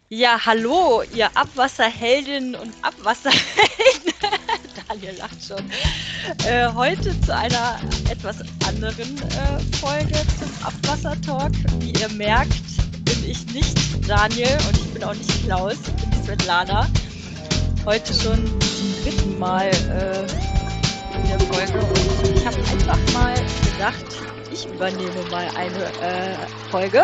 Ja, hallo, ihr Abwasserheldinnen und Abwasserhelden. Daniel lacht schon. Heute zu einer etwas anderen Folge zum Abwassertalk. Wie ihr merkt, bin ich nicht Daniel und ich bin auch nicht Klaus, ich bin die Svetlana. Heute schon zum dritten Mal in der Folge und ich habe einfach mal gedacht, ich übernehme mal eine Folge.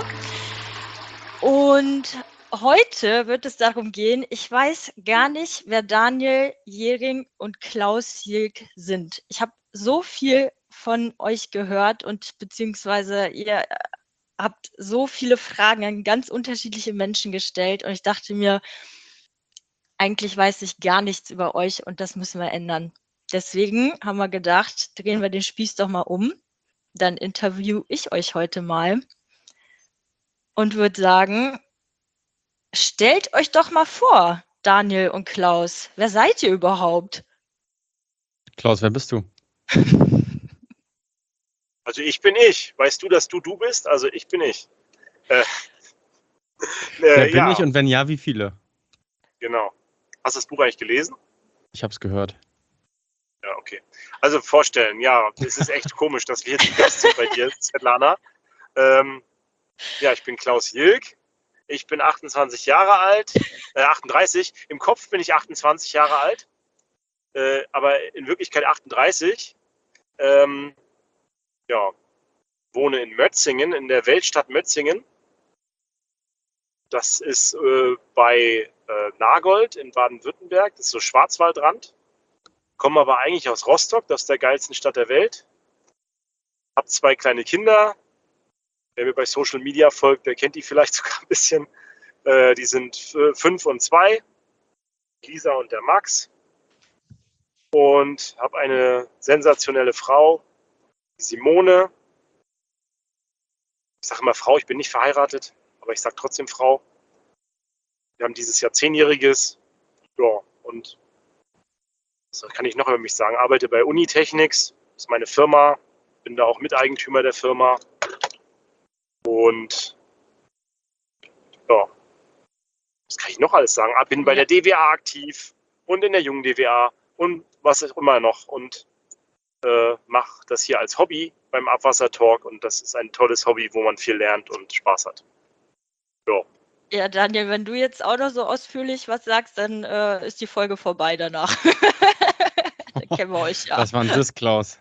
Und heute wird es darum gehen, ich weiß gar nicht, wer Daniel Jähring und Klaus Jilk sind. Ich habe so viel von euch gehört und beziehungsweise ihr habt so viele Fragen an ganz unterschiedliche Menschen gestellt und ich dachte mir, eigentlich weiß ich gar nichts über euch und das müssen wir ändern. Deswegen haben wir gedacht, drehen wir den Spieß doch mal um. Dann interview ich euch heute mal und würde sagen, stellt euch doch mal vor, Daniel und Klaus. Wer seid ihr überhaupt? Klaus, wer bist du? Also ich bin ich. Weißt du, dass du bist? Also ich bin ich. Wer bin ja, ich und wenn ja, wie viele? genau. Hast du das Buch eigentlich gelesen? Ich habe es gehört. Ja, okay. Also vorstellen, ja, es ist echt komisch, dass wir jetzt zu Gast sind bei dir, Svetlana. Ja, ich bin Klaus Jilk. Ich bin 28 Jahre alt, 38. Im Kopf bin ich 28 Jahre alt, aber in Wirklichkeit 38. Ja, wohne in Mötzingen, in der Weltstadt Mötzingen. Das ist bei Nagold in Baden-Württemberg. Das ist so Schwarzwaldrand. Komme aber eigentlich aus Rostock, das ist der geilsten Stadt der Welt. Hab 2 kleine Kinder. Wer mir bei Social Media folgt, der kennt die vielleicht sogar ein bisschen. Die sind 5 und 2. Lisa und der Max. Und habe eine sensationelle Frau, Simone. Ich sage immer Frau, ich bin nicht verheiratet, aber ich sage trotzdem Frau. Wir haben dieses Jahr 10-jähriges. Ja, und was kann ich noch über mich sagen? Arbeite bei Unitechnics, das ist meine Firma, bin da auch Miteigentümer der Firma. Und ja, was kann ich noch alles sagen? Bin bei der DWA aktiv und in der jungen DWA und was auch immer noch. Und mache das hier als Hobby beim Abwassertalk. Und das ist ein tolles Hobby, wo man viel lernt und Spaß hat. Ja. Ja, Daniel, wenn du jetzt auch noch so ausführlich was sagst, dann ist die Folge vorbei danach. Dann kennen wir euch ja. Was war denn das, Klaus?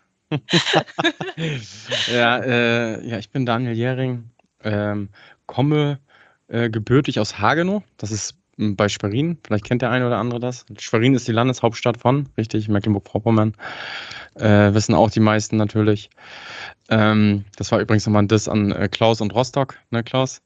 Ja, ich bin Daniel Jähring, komme gebürtig aus Hagenow. Das ist bei Schwerin. Vielleicht kennt der eine oder andere das. Schwerin ist die Landeshauptstadt von, richtig, Mecklenburg-Vorpommern. Wissen auch die meisten natürlich. Das war übrigens nochmal ein Diss an Klaus und Rostock, ne, Klaus?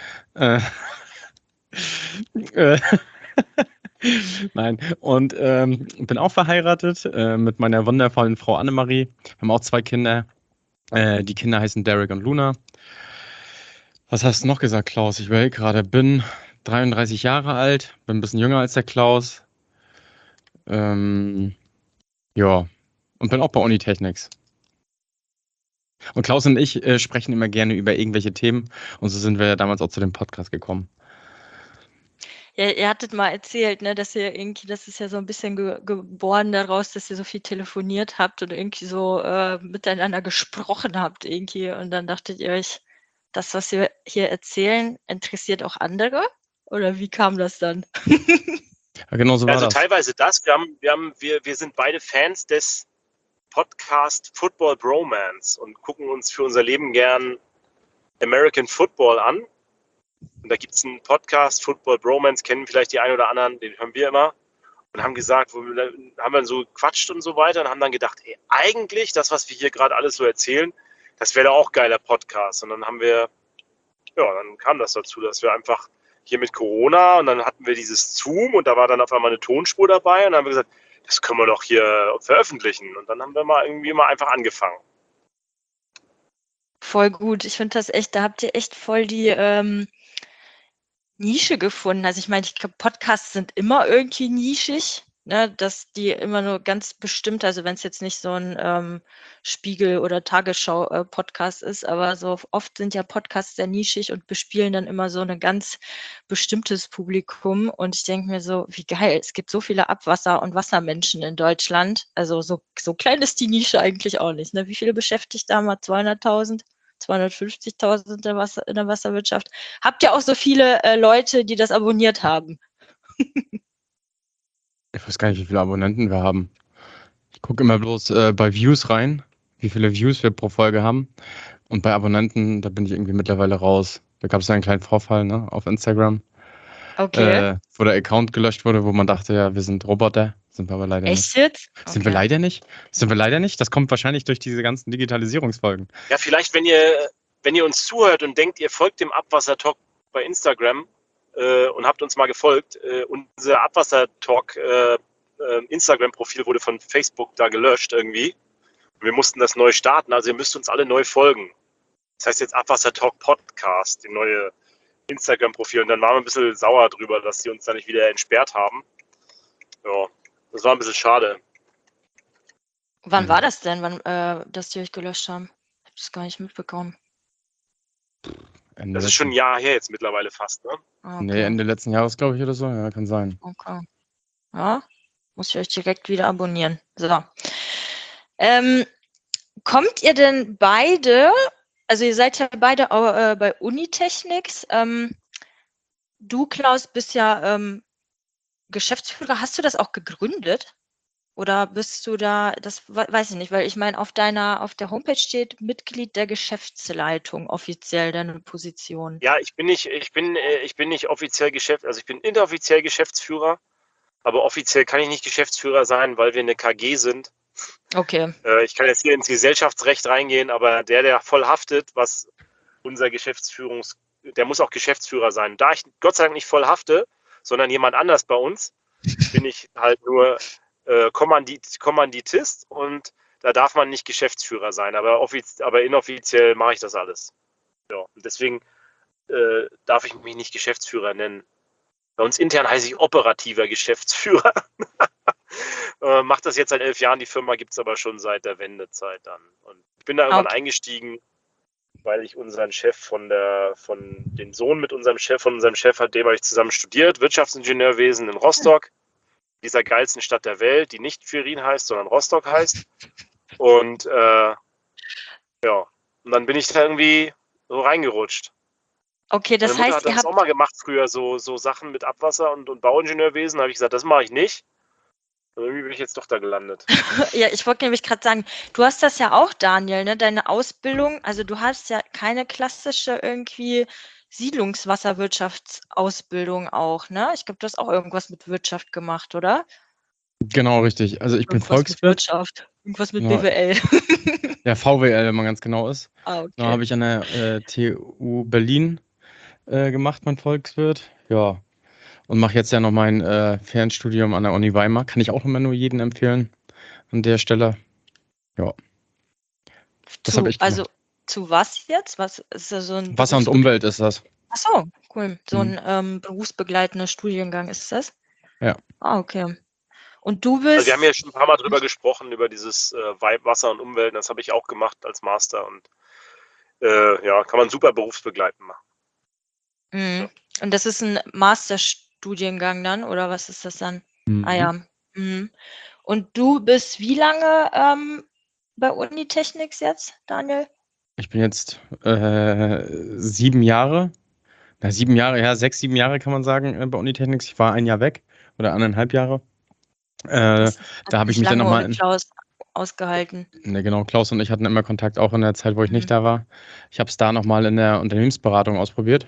Nein, und bin auch verheiratet mit meiner wundervollen Frau Annemarie. Wir haben auch 2 Kinder. Die Kinder heißen Derek und Luna. Was hast du noch gesagt, Klaus? Ich überlege gerade, bin 33 Jahre alt, bin ein bisschen jünger als der Klaus. Ja, und bin auch bei Unitechnics. Und Klaus und ich sprechen immer gerne über irgendwelche Themen und so sind wir ja damals auch zu dem Podcast gekommen. Ja, ihr hattet mal erzählt, ne, dass ihr irgendwie, das ist ja so ein bisschen geboren daraus, dass ihr so viel telefoniert habt und irgendwie so miteinander gesprochen habt irgendwie. Und dann dachtet ihr euch, das, was wir hier erzählen, interessiert auch andere? Oder wie kam das dann? Ja, genau so war Also das. teilweise das. Wir sind beide Fans des Podcast Football Bromance und gucken uns für unser Leben gern American Football an. Und da gibt es einen Podcast, Football Bromance, kennen vielleicht die einen oder anderen, den hören wir immer. Und haben gesagt, haben dann so gequatscht und so weiter und haben dann gedacht, ey, eigentlich das, was wir hier gerade alles so erzählen, das wäre doch auch geiler Podcast. Und dann dann kam das dazu, dass wir einfach hier mit Corona und dann hatten wir dieses Zoom und da war dann auf einmal eine Tonspur dabei und dann haben wir gesagt, das können wir doch hier veröffentlichen. Und dann haben wir mal irgendwie mal einfach angefangen. Voll gut. Ich finde das echt, da habt ihr echt voll die Nische gefunden. Also ich meine, ich glaube, Podcasts sind immer irgendwie nischig. ne, dass die immer nur ganz bestimmt, also wenn es jetzt nicht so ein Spiegel- oder Tagesschau-Podcast ist, aber so oft sind ja Podcasts sehr nischig und bespielen dann immer so ein ganz bestimmtes Publikum. Und ich denke mir so, wie geil, es gibt so viele Abwasser- und Wassermenschen in Deutschland. Also so klein ist die Nische eigentlich auch nicht. Ne? Wie viele Beschäftigte haben wir? 200.000? 250.000 in der Wasserwirtschaft. Habt ihr auch so viele Leute, die das abonniert haben? Ich weiß gar nicht, wie viele Abonnenten wir haben. Ich gucke immer bloß bei Views rein, wie viele Views wir pro Folge haben. Und bei Abonnenten, da bin ich irgendwie mittlerweile raus. Da gab es ja einen kleinen Vorfall, ne, auf Instagram, Okay. wo der Account gelöscht wurde, wo man dachte, ja, wir sind Roboter. Sind wir aber leider nicht. Echt jetzt? Sind wir Okay. leider nicht? Sind wir leider nicht? Das kommt wahrscheinlich durch diese ganzen Digitalisierungsfolgen. Ja, vielleicht, wenn ihr uns zuhört und denkt, ihr folgt dem Abwassertalk bei Instagram und habt uns mal gefolgt, unser Abwassertalk Instagram-Profil wurde von Facebook da gelöscht irgendwie. Wir mussten das neu starten, also ihr müsst uns alle neu folgen. Das heißt jetzt Abwassertalk Podcast, die neue Instagram-Profil. Und dann waren wir ein bisschen sauer drüber, dass sie uns da nicht wieder entsperrt haben. Ja, das war ein bisschen schade. Wann war das denn, dass die euch gelöscht haben? Ich habe das gar nicht mitbekommen. Das ist schon ein Jahr her jetzt mittlerweile fast, ne? Okay. Nee, Ende letzten Jahres, glaube ich, oder so. Ja, kann sein. Okay. Ja, muss ich euch direkt wieder abonnieren. So. Kommt ihr denn beide, also ihr seid ja beide bei Unitechnics. Du, Klaus, bist ja Geschäftsführer. Hast du das auch gegründet? Oder bist du da, das weiß ich nicht, weil ich meine, auf der Homepage steht Mitglied der Geschäftsleitung, offiziell deine Position. Ja, ich bin nicht offiziell also ich bin inoffiziell Geschäftsführer, aber offiziell kann ich nicht Geschäftsführer sein, weil wir eine KG sind. Okay. Ich kann jetzt hier ins Gesellschaftsrecht reingehen, aber der voll haftet, was unser der muss auch Geschäftsführer sein. Da ich Gott sei Dank nicht voll hafte, sondern jemand anders bei uns, bin ich halt nur Kommanditist und da darf man nicht Geschäftsführer sein, aber inoffiziell mache ich das alles. Ja, und deswegen darf ich mich nicht Geschäftsführer nennen. Bei uns intern heiße ich operativer Geschäftsführer. Macht das jetzt seit 11 Jahren, die Firma gibt es aber schon seit der Wendezeit dann. Und ich bin da irgendwann eingestiegen, weil ich unseren Chef den Sohn mit unserem Chef hat, dem habe ich zusammen studiert, Wirtschaftsingenieurwesen in Rostock, dieser geilsten Stadt der Welt, die nicht Schwerin heißt, sondern Rostock heißt. Und und dann bin ich da irgendwie so reingerutscht. Okay, das Meine Mutter heißt, hat das auch mal gemacht früher, so Sachen mit Abwasser und Bauingenieurwesen. Da habe ich gesagt, das mache ich nicht. Und irgendwie bin ich jetzt doch da gelandet. Ja, ich wollte nämlich gerade sagen, du hast das ja auch, Daniel, ne? Deine Ausbildung, also du hast ja keine klassische irgendwie Siedlungswasserwirtschaftsausbildung auch, ne? Ich glaube, du hast auch irgendwas mit Wirtschaft gemacht, oder? Genau, richtig. Also ich bin Irgendwas mit Volkswirt. Wirtschaft, irgendwas mit Ja. BWL. Ja, VWL, wenn man ganz genau ist. Okay. Da habe ich an der TU Berlin gemacht, mein Volkswirt. Ja. Und mache jetzt ja noch mein Fernstudium an der Uni Weimar. Kann ich auch immer nur jedem empfehlen an der Stelle. Ja. Das habe ich gemacht. Also zu was jetzt? Was ist da so ein Wasser und Umwelt ist das. Ach so, cool. So ein berufsbegleitender Studiengang ist das? Ja. Ah, okay. Und du bist. Also wir haben ja schon ein paar Mal drüber gesprochen, über dieses Wasser und Umwelt. Das habe ich auch gemacht als Master. Und kann man super berufsbegleitend machen. Ja. Und das ist ein Masterstudiengang dann, oder was ist das dann? Mhm. Ah ja. Und du bist wie lange bei Unitechnics jetzt, Daniel? Ich bin jetzt 7 Jahre. 7 Jahre, ja, 6, 7 Jahre kann man sagen bei Unitechnics. Ich war ein Jahr weg oder 1,5 Jahre. Da habe ich mich dann nochmal. Klaus ausgehalten. Ne, genau, Klaus und ich hatten immer Kontakt, auch in der Zeit, wo ich nicht da war. Ich habe es da nochmal in der Unternehmensberatung ausprobiert.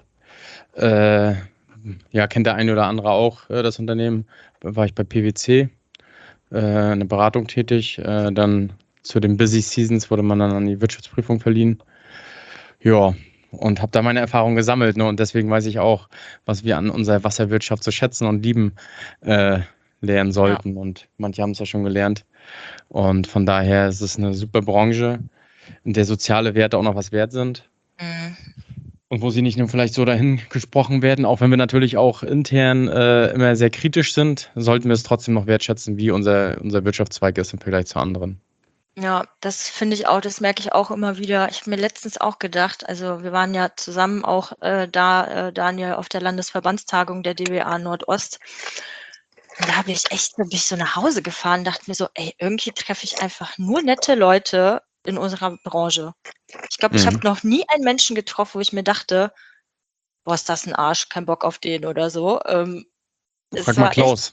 Kennt der eine oder andere auch das Unternehmen. War ich bei PwC, in der Beratung tätig. Dann zu den Busy Seasons wurde man dann an die Wirtschaftsprüfung verliehen. Ja, und habe da meine Erfahrungen gesammelt. Ne? Und deswegen weiß ich auch, was wir an unserer Wasserwirtschaft zu schätzen und lieben lernen sollten. Ja. Und manche haben es ja schon gelernt. Und von daher ist es eine super Branche, in der soziale Werte auch noch was wert sind. Und wo sie nicht nur vielleicht so dahin gesprochen werden, auch wenn wir natürlich auch intern immer sehr kritisch sind, sollten wir es trotzdem noch wertschätzen, wie unser Wirtschaftszweig ist im Vergleich zu anderen. Ja, das finde ich auch, das merke ich auch immer wieder. Ich habe mir letztens auch gedacht, also wir waren ja zusammen auch Daniel, auf der Landesverbandstagung der DBA Nordost. Und da bin ich so nach Hause gefahren, dachte mir so, ey, irgendwie treffe ich einfach nur nette Leute in unserer Branche. Ich glaube, ich habe noch nie einen Menschen getroffen, wo ich mir dachte, boah, ist das ein Arsch, kein Bock auf den oder so. Frag mal Klaus.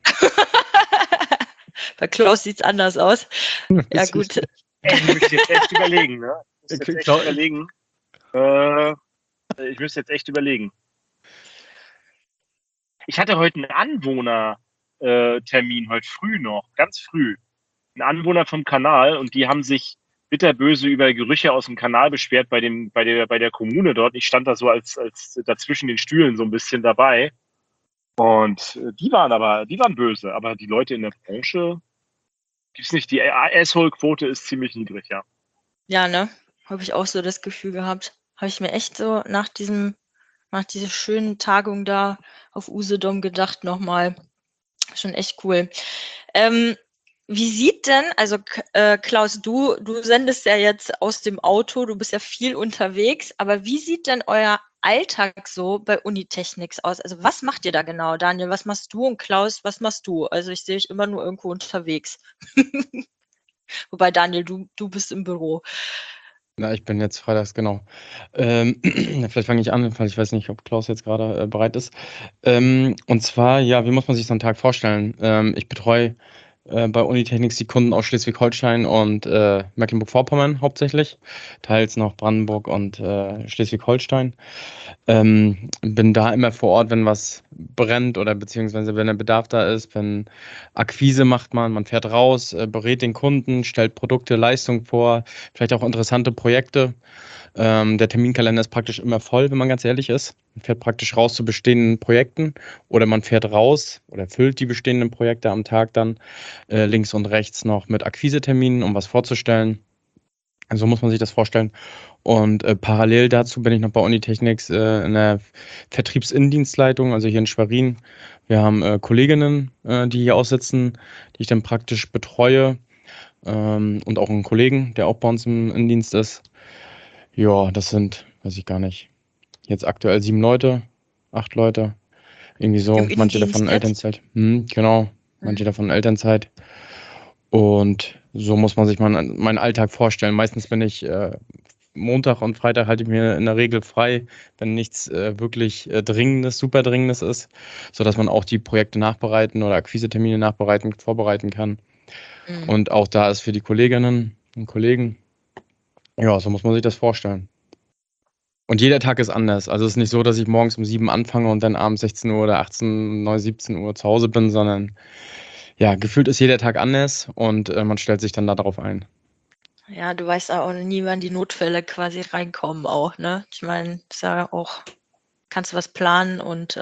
Bei Klaus sieht es anders aus. Ja, gut. Ich müsste jetzt echt überlegen, ne? Ich müsste jetzt echt überlegen. Ich hatte heute einen Anwohnertermin, heute früh noch, ganz früh. Ein Anwohner vom Kanal und die haben sich bitterböse über Gerüche aus dem Kanal beschwert bei der Kommune dort. Ich stand da so als dazwischen den Stühlen so ein bisschen dabei. Und die waren böse, aber die Leute in der Branche gibt's nicht. Die Asshole-Quote ist ziemlich niedrig, ja. Ja, ne? Habe ich auch so das Gefühl gehabt. Habe ich mir echt so nach dieser schönen Tagung da auf Usedom gedacht nochmal. Schon echt cool. Wie sieht denn, also Klaus, du sendest ja jetzt aus dem Auto, du bist ja viel unterwegs, aber wie sieht denn euer Alltag so bei Unitechnics aus? Also was macht ihr da genau, Daniel? Was machst du und Klaus, was machst du? Also ich sehe euch immer nur irgendwo unterwegs. Wobei, Daniel, du bist im Büro. Na, ich bin jetzt freitags, genau. Vielleicht fange ich an, weil ich weiß nicht, ob Klaus jetzt gerade bereit ist. Und zwar, ja, wie muss man sich so einen Tag vorstellen? Ich betreue bei Unitechnics die Kunden aus Schleswig-Holstein und Mecklenburg-Vorpommern hauptsächlich, teils noch Brandenburg und Schleswig-Holstein. Bin da immer vor Ort, wenn was brennt oder beziehungsweise wenn der Bedarf da ist, wenn Akquise macht man fährt raus, berät den Kunden, stellt Produkte, Leistung vor, vielleicht auch interessante Projekte. Der Terminkalender ist praktisch immer voll, wenn man ganz ehrlich ist. Man fährt praktisch raus zu bestehenden Projekten oder man fährt raus oder füllt die bestehenden Projekte am Tag dann links und rechts noch mit Akquiseterminen, um was vorzustellen. So muss man sich das vorstellen. Und parallel dazu bin ich noch bei Unitechnics in der Vertriebsinnendienstleitung, also hier in Schwerin. Wir haben Kolleginnen, die hier aussitzen, die ich dann praktisch betreue. Und auch einen Kollegen, der auch bei uns im Innendienst ist. Ja, das sind, weiß ich gar nicht, jetzt aktuell 7 Leute, 8 Leute. Irgendwie so, Im manche Innendienst davon jetzt? Elternzeit. Genau, manche davon Elternzeit. Und so muss man sich meinen Alltag vorstellen. Meistens bin ich Montag und Freitag halte ich mir in der Regel frei, wenn nichts wirklich Dringendes, super Dringendes ist, sodass man auch die Projekte nachbereiten oder Akquisetermine vorbereiten kann. Und auch da ist für die Kolleginnen und Kollegen, ja, so muss man sich das vorstellen. Und jeder Tag ist anders. Also es ist nicht so, dass ich morgens um 7 anfange und dann abends 16 Uhr oder 18, 9, 17 Uhr zu Hause bin, sondern ja, gefühlt ist jeder Tag anders und man stellt sich dann darauf ein. Ja, du weißt auch nie, wann die Notfälle quasi reinkommen auch, ne? Ich meine, ist ja auch, kannst du was planen und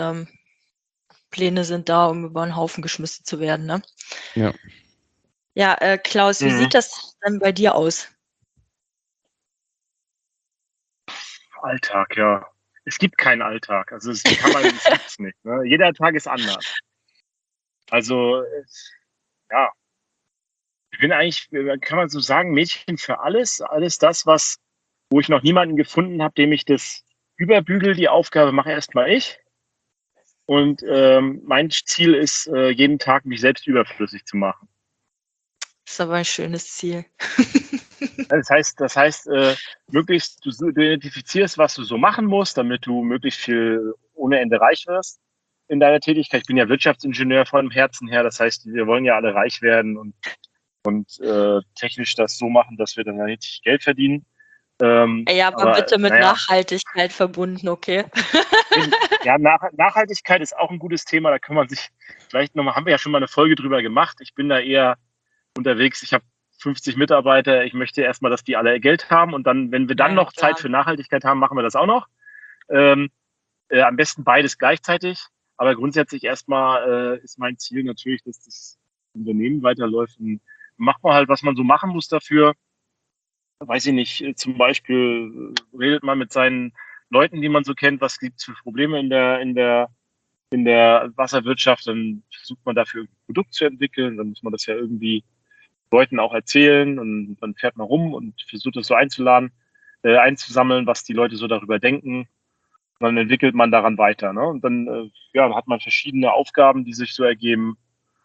Pläne sind da, um über den Haufen geschmissen zu werden, ne? Ja. Ja, Klaus, wie sieht das denn bei dir aus? Alltag, ja. Es gibt keinen Alltag. Also das gibt's nicht. Ne? Jeder Tag ist anders. Also, ja. Ich bin eigentlich, kann man so sagen, Mädchen für alles. Alles das, wo ich noch niemanden gefunden habe, dem ich das überbügel, die Aufgabe mache erstmal ich. Und mein Ziel ist, jeden Tag mich selbst überflüssig zu machen. Das ist aber ein schönes Ziel. Das heißt, möglichst du identifizierst, was du so machen musst, damit du möglichst viel ohne Ende reich wirst in deiner Tätigkeit. Ich bin ja Wirtschaftsingenieur von dem Herzen her. Das heißt, wir wollen ja alle reich werden und technisch das so machen, dass wir dann richtig Geld verdienen. Ja, aber bitte mit Nachhaltigkeit verbunden, okay? Ja, Nachhaltigkeit ist auch ein gutes Thema. Da kann man sich vielleicht nochmal, haben wir ja schon mal eine Folge drüber gemacht. Ich bin da eher unterwegs. Ich habe 50 Mitarbeiter. Ich möchte erstmal, dass die alle Geld haben. Und dann, wenn wir dann noch Zeit für Nachhaltigkeit haben, machen wir das auch noch. Am besten beides gleichzeitig. Aber grundsätzlich erstmal ist mein Ziel natürlich, dass das Unternehmen weiterläuft. Und macht man halt, was man so machen muss dafür. Weiß ich nicht, zum Beispiel redet man mit seinen Leuten, die man so kennt, was gibt es für Probleme in der Wasserwirtschaft, dann versucht man dafür ein Produkt zu entwickeln, dann muss man das ja irgendwie Leuten auch erzählen und dann fährt man rum und versucht das so einzusammeln, was die Leute so darüber denken. Und dann entwickelt man daran weiter. Ne? Und dann hat man verschiedene Aufgaben, die sich so ergeben.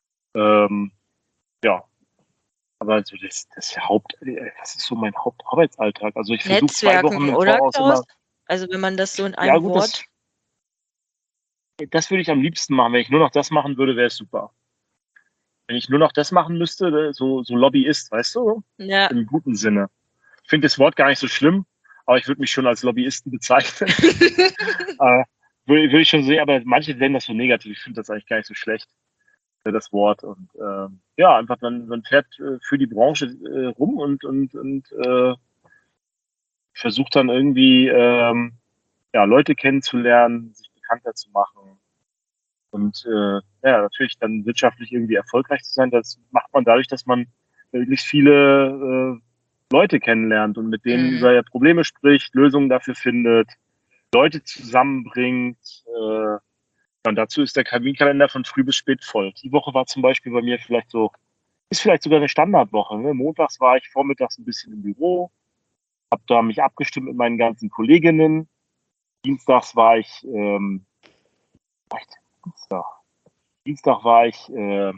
Ja, aber also das ist so mein Hauptarbeitsalltag. Also ich versuche 2 Wochen Netzwerken, im oder, Voraus Klaus? immer. Also wenn man das so in Ja, einem gut, Wort. das würde ich am liebsten machen. Wenn ich nur noch das machen würde, wäre es super. Wenn ich nur noch das machen müsste, so Lobbyist, weißt du? Ja. Im guten Sinne. Ich finde das Wort gar nicht so schlimm, aber ich würde mich schon als Lobbyisten bezeichnen. Würde ich schon sehen, aber manche nennen das so negativ. Ich finde das eigentlich gar nicht so schlecht, das Wort. Und einfach man fährt für die Branche rum und versucht dann irgendwie Leute kennenzulernen, sich bekannter zu machen. Und natürlich dann wirtschaftlich irgendwie erfolgreich zu sein, das macht man dadurch, dass man möglichst viele Leute kennenlernt und mit denen über Probleme spricht, Lösungen dafür findet, Leute zusammenbringt. Und dazu ist der Terminkalender von früh bis spät voll. Die Woche war zum Beispiel bei mir ist vielleicht sogar eine Standardwoche. Ne? Montags war ich vormittags ein bisschen im Büro, habe da mich abgestimmt mit meinen ganzen Kolleginnen. Dienstags war ich Dienstag war ich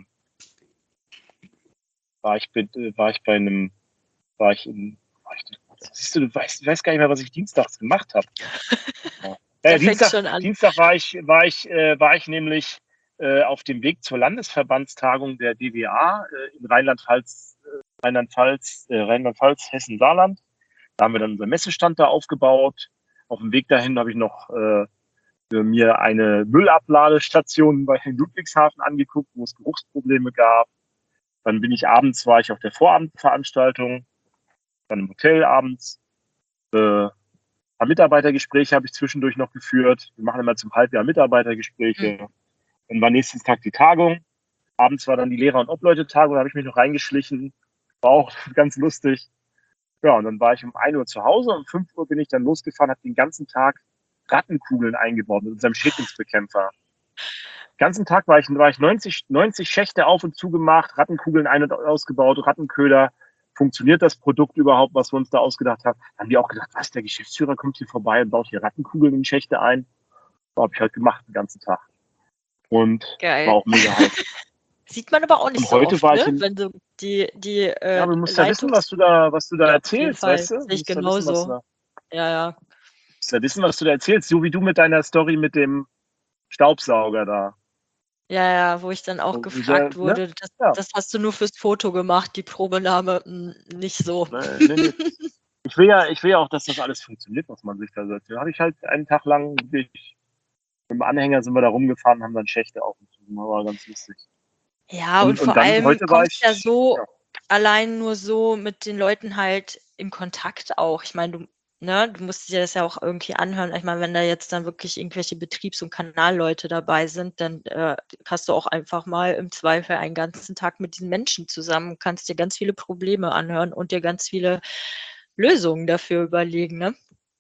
siehst du weißt gar nicht mehr, was ich dienstags gemacht habe. Da fängt's schon an. Dienstag war ich nämlich auf dem Weg zur Landesverbandstagung der DWA in Rheinland-Pfalz, Hessen-Saarland. Da haben wir dann unseren Messestand da aufgebaut. Auf dem Weg dahin habe ich noch für mir eine Müllabladestation bei Ludwigshafen angeguckt, wo es Geruchsprobleme gab. Dann war ich auf der Vorabendveranstaltung, dann im Hotel abends. Ein paar Mitarbeitergespräche habe ich zwischendurch noch geführt. Wir machen immer zum Halbjahr Mitarbeitergespräche. Dann war nächsten Tag die Tagung. Abends war dann die Lehrer- und Obleute-Tagung, da habe ich mich noch reingeschlichen. War auch ganz lustig. Ja, und dann war ich um 1 Uhr zu Hause. Um 5 Uhr bin ich dann losgefahren, habe den ganzen Tag Rattenkugeln eingebaut mit unserem Schädlingsbekämpfer. Den ganzen Tag war ich 90 Schächte auf und zugemacht, Rattenkugeln ein- und ausgebaut, Rattenköder. Funktioniert das Produkt überhaupt, was wir uns da ausgedacht haben? Dann haben die auch gedacht, was, der Geschäftsführer kommt hier vorbei und baut hier Rattenkugeln in Schächte ein. Das habe ich halt gemacht den ganzen Tag. Und Geil. war auch mega heiß. Sieht man aber auch nicht Und so heute oft, war ich ne? Wenn so die ja, aber du musst ja wissen, was du da Ja, erzählst, weißt du? sehe ich Du musst ja wissen, genauso. Ja. du musst ja wissen, was du da erzählst, so wie du mit deiner Story mit dem Staubsauger da. Ja, wo ich dann auch So, gefragt ne? wurde, Ja. das hast du nur fürs Foto gemacht, die Probenahme, nicht so. Nee. Ich will ja auch, dass das alles funktioniert, was man sich da sagt. Da habe ich halt einen Tag lang mit dem Anhänger sind wir da rumgefahren, haben dann Schächte auf und zu. Das war ganz lustig. Ja, und vor dann allem heute war kommst ich ja so ja. allein nur so mit den Leuten halt in Kontakt auch. Ich meine, du musst dir das ja auch irgendwie anhören. Ich meine, wenn da jetzt dann wirklich irgendwelche Betriebs- und Kanalleute dabei sind, dann hast du auch einfach mal im Zweifel einen ganzen Tag mit diesen Menschen zusammen, kannst dir ganz viele Probleme anhören und dir ganz viele Lösungen dafür überlegen, ne?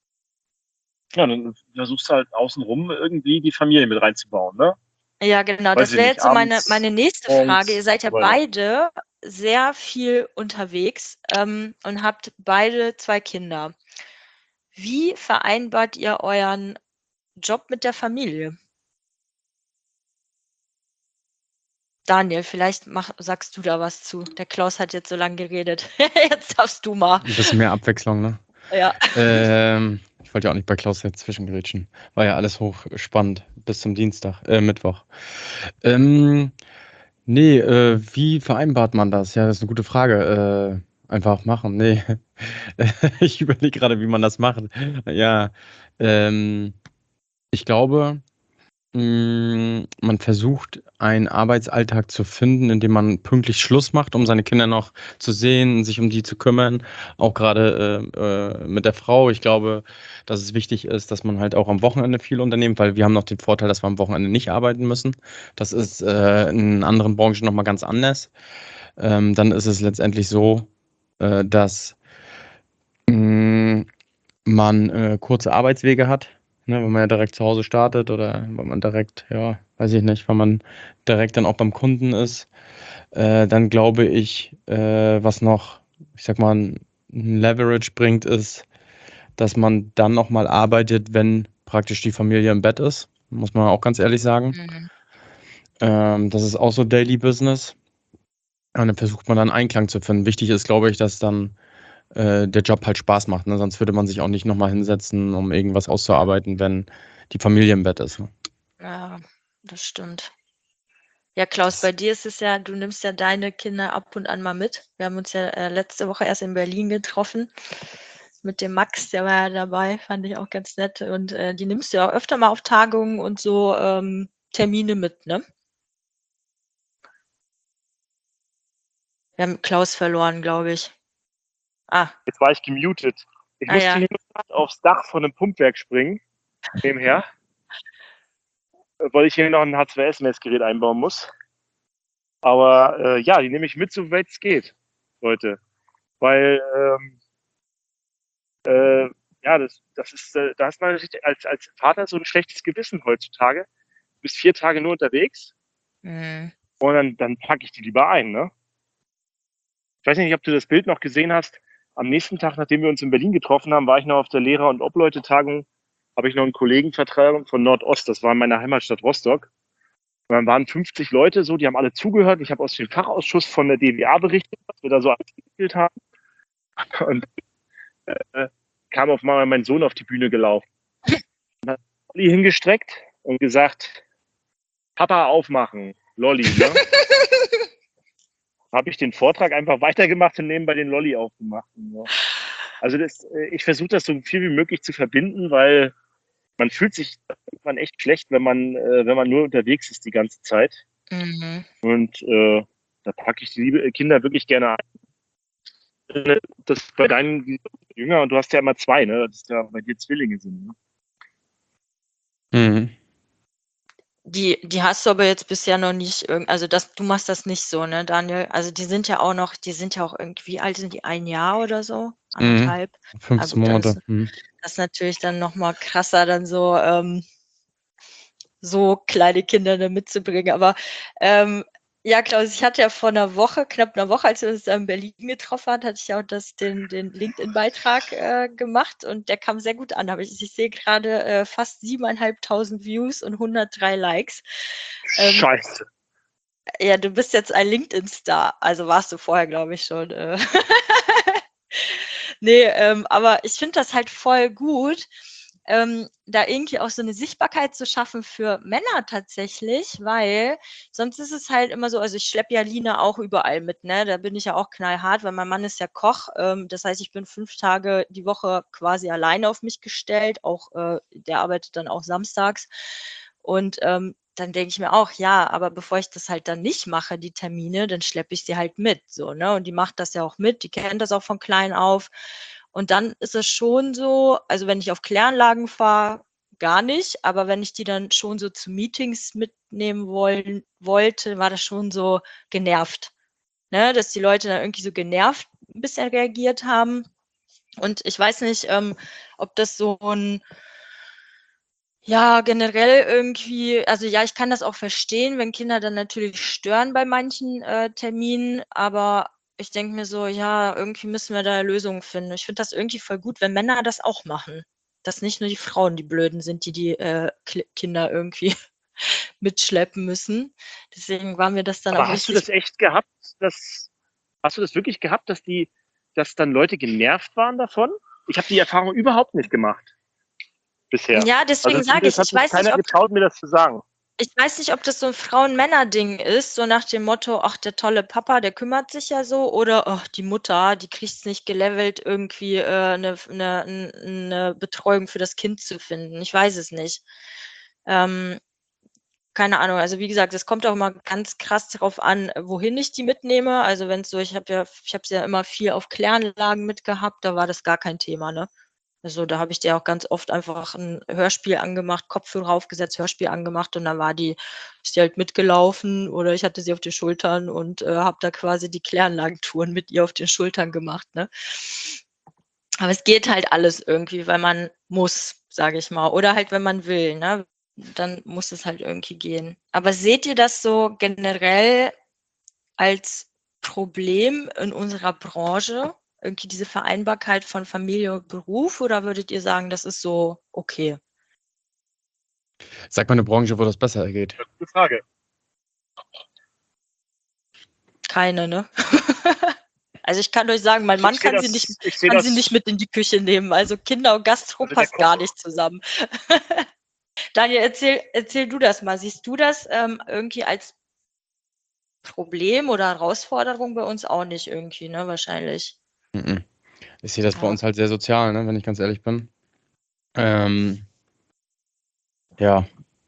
Ja, dann versuchst du halt außenrum irgendwie die Familie mit reinzubauen, ne? Ja, genau. Weiß Das ich wäre nicht, jetzt so abends, meine nächste morgens Frage. Ihr seid ja und so weiter. beide sehr viel unterwegs und habt beide 2 Kinder. Wie vereinbart ihr euren Job mit der Familie? Daniel, vielleicht sagst du da was zu. Der Klaus hat jetzt so lange geredet. Jetzt darfst du mal. Ein bisschen mehr Abwechslung, ne? Ja. Ich wollte ja auch nicht bei Klaus jetzt zwischengrätschen. War ja alles hochspannend bis zum Mittwoch. Wie vereinbart man das? Ja, das ist eine gute Frage. Einfach machen. Nee. Ich überlege gerade, wie man das macht. Ja, ich glaube, man versucht, einen Arbeitsalltag zu finden, in dem man pünktlich Schluss macht, um seine Kinder noch zu sehen, sich um die zu kümmern. Auch gerade mit der Frau. Ich glaube, dass es wichtig ist, dass man halt auch am Wochenende viel unternimmt, weil wir haben noch den Vorteil, dass wir am Wochenende nicht arbeiten müssen. Das ist in anderen Branchen nochmal ganz anders. Dann ist es letztendlich so, dass man kurze Arbeitswege hat. ne, wenn man ja direkt zu Hause startet oder wenn man direkt, ja, weiß ich nicht, wenn man direkt dann auch beim Kunden ist, dann glaube ich, was noch, ich sag mal, ein Leverage bringt, ist, dass man dann nochmal arbeitet, wenn praktisch die Familie im Bett ist, muss man auch ganz ehrlich sagen. Das ist auch so Daily Business. Und dann versucht man dann Einklang zu finden. Wichtig ist, glaube ich, dass dann der Job halt Spaß macht. Ne? Sonst würde man sich auch nicht nochmal hinsetzen, um irgendwas auszuarbeiten, wenn die Familie im Bett ist. Ne? Ja, das stimmt. Ja, Klaus, bei dir ist es ja, du nimmst ja deine Kinder ab und an mal mit. Wir haben uns ja letzte Woche erst in Berlin getroffen mit dem Max, der war ja dabei, fand ich auch ganz nett. Und die nimmst du ja auch öfter mal auf Tagungen und so Termine mit, ne? Wir haben Klaus verloren, glaube ich. Jetzt war ich gemutet. Ich musste ja. hier nur aufs Dach von einem Pumpwerk springen, nebenher, weil ich hier noch ein H2S-Messgerät einbauen muss. Aber ja, die nehme ich mit, so weit es geht, Leute. Weil, ja, das ist, da ist man als Vater so ein schlechtes Gewissen heutzutage. Du bist 4 Tage nur unterwegs und dann packe ich die lieber ein, ne? Ich weiß nicht, ob du das Bild noch gesehen hast. Am nächsten Tag, nachdem wir uns in Berlin getroffen haben, war ich noch auf der Lehrer- und Obleute-Tagung, habe ich noch einen Kollegen vertragen von Nordost, das war in meiner Heimatstadt Rostock. Und dann waren 50 Leute so, die haben alle zugehört. Ich habe aus dem Fachausschuss von der DWA berichtet, was wir da so entwickelt haben. Und kam auf einmal mein Sohn auf die Bühne gelaufen. Und hat Lolli hingestreckt und gesagt, Papa aufmachen, Lolli, ne? Habe ich den Vortrag einfach weitergemacht und nebenbei den Lolli aufgemacht. Ja. Also ich versuche das so viel wie möglich zu verbinden, weil man fühlt sich irgendwann echt schlecht, wenn man nur unterwegs ist die ganze Zeit. Und da packe ich die Kinder wirklich gerne ein. Das bei deinen Jünger, und du hast ja immer 2, ne? Das ist ja bei dir Zwillinge sind, ne? Die hast du aber jetzt bisher noch nicht, also du machst das nicht so, ne, Daniel? Also die sind ja auch irgendwie, wie alt sind die? 1 Jahr oder so? 1,5? 15 Monate. Das ist natürlich dann nochmal krasser, dann so kleine Kinder da mitzubringen. Aber ja, Klaus, ich hatte ja vor knapp einer Woche, als wir uns da in Berlin getroffen haben, hatte ich auch den LinkedIn-Beitrag gemacht und der kam sehr gut an. Ich sehe gerade fast 7.500 Views und 103 Likes. Scheiße. Ja, du bist jetzt ein LinkedIn-Star. Also warst du vorher, glaube ich, schon. Nee, aber ich finde das halt voll gut, da irgendwie auch so eine Sichtbarkeit zu schaffen für Männer tatsächlich, weil sonst ist es halt immer so, also ich schleppe ja Lina auch überall mit, ne? Da bin ich ja auch knallhart, weil mein Mann ist ja Koch. Das heißt, ich bin 5 Tage die Woche quasi alleine auf mich gestellt. Auch der arbeitet dann auch samstags. Und dann denke ich mir auch, ja, aber bevor ich das halt dann nicht mache, die Termine, dann schleppe ich sie halt mit, so, ne? Und die macht das ja auch mit, die kennt das auch von klein auf. Und dann ist es schon so, also wenn ich auf Kläranlagen fahre, gar nicht, aber wenn ich die dann schon so zu Meetings mitnehmen wollte, war das schon so genervt, ne? Dass die Leute dann irgendwie so genervt ein bisschen reagiert haben. Und ich weiß nicht, ob das so ein ja, generell irgendwie, also ja, ich kann das auch verstehen, wenn Kinder dann natürlich stören bei manchen Terminen, aber ich denke mir so, ja, irgendwie müssen wir da Lösungen finden. Ich finde das irgendwie voll gut, wenn Männer das auch machen. Dass nicht nur die Frauen die Blöden sind, die Kinder irgendwie mitschleppen müssen. Deswegen war mir das dann Aber auch hast du wichtig. das echt gehabt, hast du das wirklich gehabt, dass dann Leute genervt waren davon? Ich habe die Erfahrung überhaupt nicht gemacht bisher. Ja, deswegen Also sage ich, zumindest hat sich keiner getraut, mir das zu sagen. ich weiß nicht, ob das so ein Frauen-Männer-Ding ist, so nach dem Motto, ach, der tolle Papa, der kümmert sich ja so, oder ach, die Mutter, die kriegt es nicht gelevelt, irgendwie eine Betreuung für das Kind zu finden. Ich weiß es nicht. Keine Ahnung. Also wie gesagt, es kommt auch immer ganz krass darauf an, wohin ich die mitnehme. Also wenn es so, ich habe sie ja immer viel auf Kläranlagen mitgehabt, da war das gar kein Thema, ne? Also da habe ich dir auch ganz oft einfach ein Hörspiel angemacht, Kopfhörer aufgesetzt, Hörspiel angemacht und dann ist die halt mitgelaufen oder ich hatte sie auf den Schultern und habe da quasi die Kläranlagentouren mit ihr auf den Schultern gemacht, ne? Aber es geht halt alles irgendwie, weil man muss, sage ich mal. Oder halt, wenn man will, ne? Dann muss es halt irgendwie gehen. Aber seht ihr das so generell als Problem in unserer Branche? Irgendwie diese Vereinbarkeit von Familie und Beruf? Oder würdet ihr sagen, das ist so okay? Sag mal eine Branche, wo das besser geht. Gute Frage. Keine, ne? Also ich kann euch sagen, mein Mann kann sie nicht mit in die Küche nehmen. Also Kinder und Gastro Also der passt gar nicht zusammen. Daniel, erzähl du das mal. Siehst du das irgendwie als Problem oder Herausforderung? Bei uns auch nicht irgendwie, ne? Wahrscheinlich. Mhm. Ich sehe das bei Ja. uns halt sehr sozial, ne, wenn ich ganz ehrlich bin. Ja.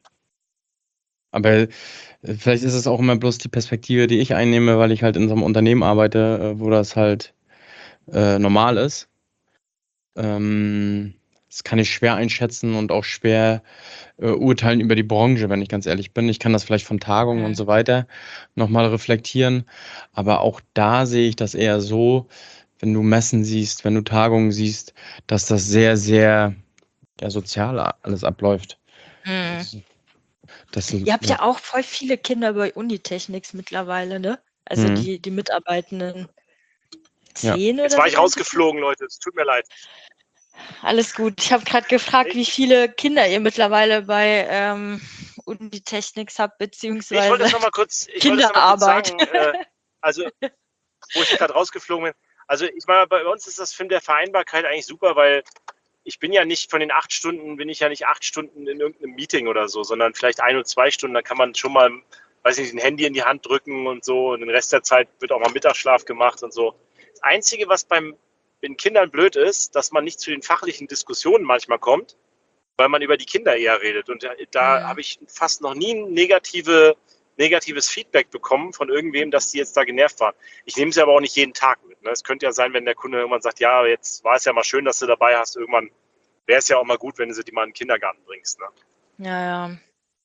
Aber vielleicht ist es auch immer bloß die Perspektive, die ich einnehme, weil ich halt in so einem Unternehmen arbeite, wo das halt normal ist. Das kann ich schwer einschätzen und auch schwer urteilen über die Branche, wenn ich ganz ehrlich bin. Ich kann das vielleicht von Tagungen und so weiter nochmal reflektieren, aber auch da sehe ich das eher so, wenn du Messen siehst, wenn du Tagungen siehst, dass das sehr, sehr sozial alles abläuft. Mhm. Das, Ihr habt ja auch voll viele Kinder bei Unitechnics mittlerweile, ne? Also die Mitarbeitenden. 10 Jetzt oder war so? ich rausgeflogen, Leute. Es tut mir leid. Alles gut. Ich habe gerade gefragt, wie viele Kinder ihr mittlerweile bei Unitechnics habt, Ich beziehungsweise wollte es noch mal kurz Kinderarbeit. sagen, also wo ich gerade rausgeflogen bin. Also ich meine, bei uns ist das Film der Vereinbarkeit eigentlich super, weil ich bin ja nicht von den 8 Stunden, bin ich ja nicht 8 Stunden in irgendeinem Meeting oder so, sondern vielleicht 1 oder 2 Stunden, da kann man schon mal, weiß nicht, ein Handy in die Hand drücken und so und den Rest der Zeit wird auch mal Mittagsschlaf gemacht und so. Das Einzige, was den Kindern blöd ist, dass man nicht zu den fachlichen Diskussionen manchmal kommt, weil man über die Kinder eher redet. Und da habe ich fast noch nie ein negatives Feedback bekommen von irgendwem, dass die jetzt da genervt waren. Ich nehme es aber auch nicht jeden Tag mit. Ne? Es könnte ja sein, wenn der Kunde irgendwann sagt, ja, jetzt war es ja mal schön, dass du dabei hast. Irgendwann wäre es ja auch mal gut, wenn du sie die mal in den Kindergarten bringst. Ne? Ja.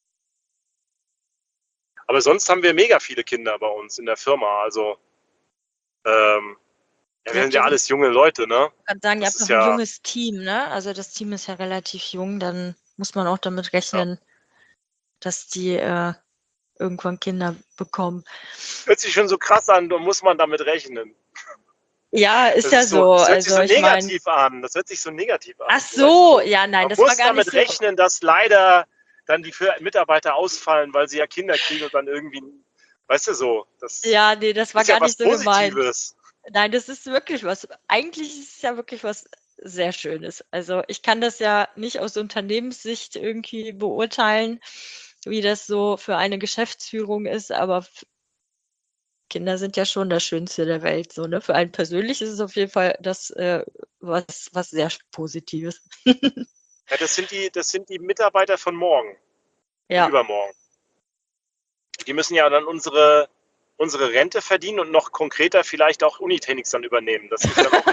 Aber sonst haben wir mega viele Kinder bei uns in der Firma. Also wir sind ja alles junge Leute, ne? Ich kann sagen, ihr habt Das noch ist ein ja, junges Team, ne? Also das Team ist ja relativ jung, dann muss man auch damit rechnen, dass die irgendwann Kinder bekommen. hört sich schon so krass an, da muss man damit rechnen. Ja, ist Das ja ist so. das hört sich so Also ich meine. negativ an. Das hört sich so negativ an. Ach Weißt so, du, ja, nein, man das war muss gar nicht damit so. rechnen, dass leider dann die Mitarbeiter ausfallen, weil sie ja Kinder kriegen und dann irgendwie, weißt du so, das Ja, nee, das war ist ja gar was nicht so gemeint. Positives. Nein, das ist wirklich was. Eigentlich ist es ja wirklich was sehr Schönes. Also ich kann das ja nicht aus Unternehmenssicht irgendwie beurteilen, wie das so für eine Geschäftsführung ist, aber Kinder sind ja schon das Schönste der Welt. So, ne? Für einen persönlich ist es auf jeden Fall das was sehr Positives. Ja, das sind die Mitarbeiter von morgen und Ja. übermorgen. Die müssen ja dann unsere Rente verdienen und noch konkreter vielleicht auch Unitechnics dann übernehmen. Das ist dann auch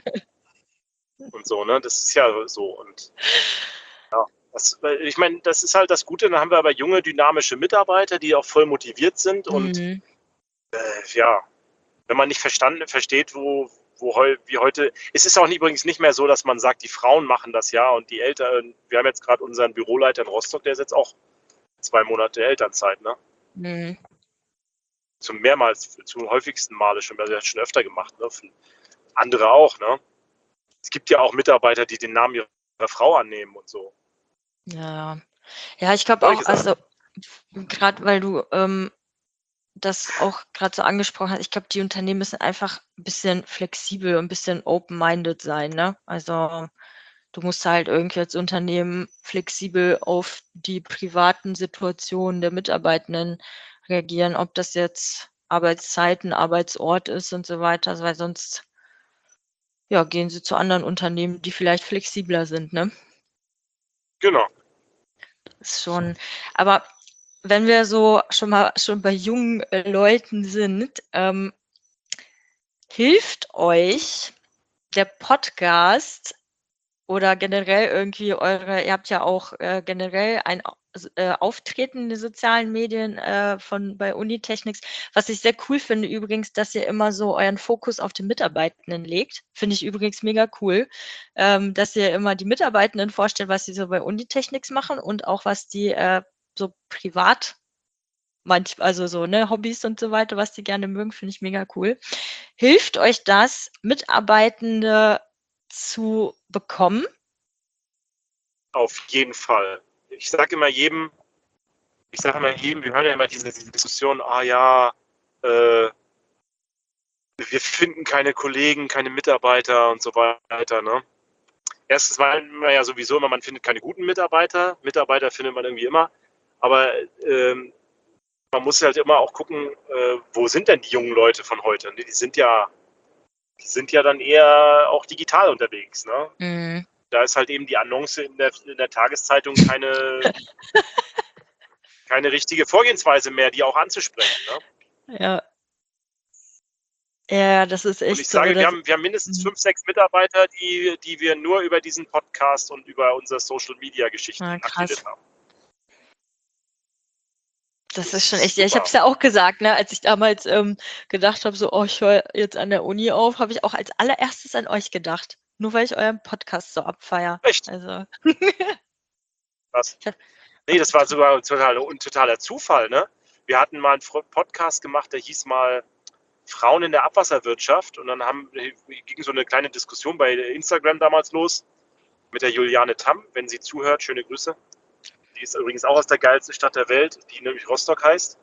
und so, ne? Das ist ja so. Und ja, ich meine, das ist halt das Gute. Dann haben wir aber junge, dynamische Mitarbeiter, die auch voll motiviert sind. Und ja, wenn man nicht versteht, wie heute. Es ist auch übrigens nicht mehr so, dass man sagt, die Frauen machen das ja und die Eltern. Wir haben jetzt gerade unseren Büroleiter in Rostock, der ist jetzt auch 2 Monate Elternzeit, ne? Zum häufigsten Male schon, also er hat schon öfter gemacht, ne? Andere auch, ne? Es gibt ja auch Mitarbeiter, die den Namen ihrer Frau annehmen und so. Ja. Ja, ich glaube auch, also gerade weil du das auch gerade so angesprochen hast, ich glaube, die Unternehmen müssen einfach ein bisschen flexibel und ein bisschen open-minded sein, ne? Also du musst halt irgendwie als Unternehmen flexibel auf die privaten Situationen der Mitarbeitenden reagieren, ob das jetzt Arbeitszeiten, Arbeitsort ist und so weiter, weil sonst ja, gehen sie zu anderen Unternehmen, die vielleicht flexibler sind, ne? Genau. Ist schon. Aber wenn wir so schon bei jungen Leuten sind, hilft euch der Podcast oder generell irgendwie ihr habt ja auch generell ein auftreten in den sozialen Medien bei Unitechnics. Was ich sehr cool finde übrigens, dass ihr immer so euren Fokus auf die Mitarbeitenden legt. Finde ich übrigens mega cool, dass ihr immer die Mitarbeitenden vorstellt, was sie so bei Unitechnics machen und auch was die so privat also so, ne, Hobbys und so weiter, was die gerne mögen, finde ich mega cool. Hilft euch das, Mitarbeitende zu bekommen? Auf jeden Fall. Ich sage immer jedem, wir hören ja immer diese Diskussion, wir finden keine Kollegen, keine Mitarbeiter und so weiter. Ne? Erstens meinen wir ja sowieso immer, man findet keine guten Mitarbeiter. Mitarbeiter findet man irgendwie immer. Aber man muss halt immer auch gucken, wo sind denn die jungen Leute von heute? Die sind ja dann eher auch digital unterwegs. Ne? Mhm. Da ist halt eben die Annonce in der Tageszeitung keine richtige Vorgehensweise mehr, die auch anzusprechen. Ne? Ja. Ja, das ist echt und ich sage, wir haben mindestens 5, 6 Mitarbeiter, die wir nur über diesen Podcast und über unsere Social-Media-Geschichten akquiriert haben. Das ist schon echt, ja, ich habe es ja auch gesagt, ne, als ich damals gedacht habe, so, ich höre jetzt an der Uni auf, habe ich auch als allererstes an euch gedacht. Nur weil ich euren Podcast so abfeiere. Echt? Also. Was? Nee, das war sogar ein totaler Zufall, ne? Wir hatten mal einen Podcast gemacht, der hieß mal Frauen in der Abwasserwirtschaft und dann ging so eine kleine Diskussion bei Instagram damals los mit der Juliane Tamm, wenn sie zuhört, schöne Grüße. Die ist übrigens auch aus der geilsten Stadt der Welt, die nämlich Rostock heißt.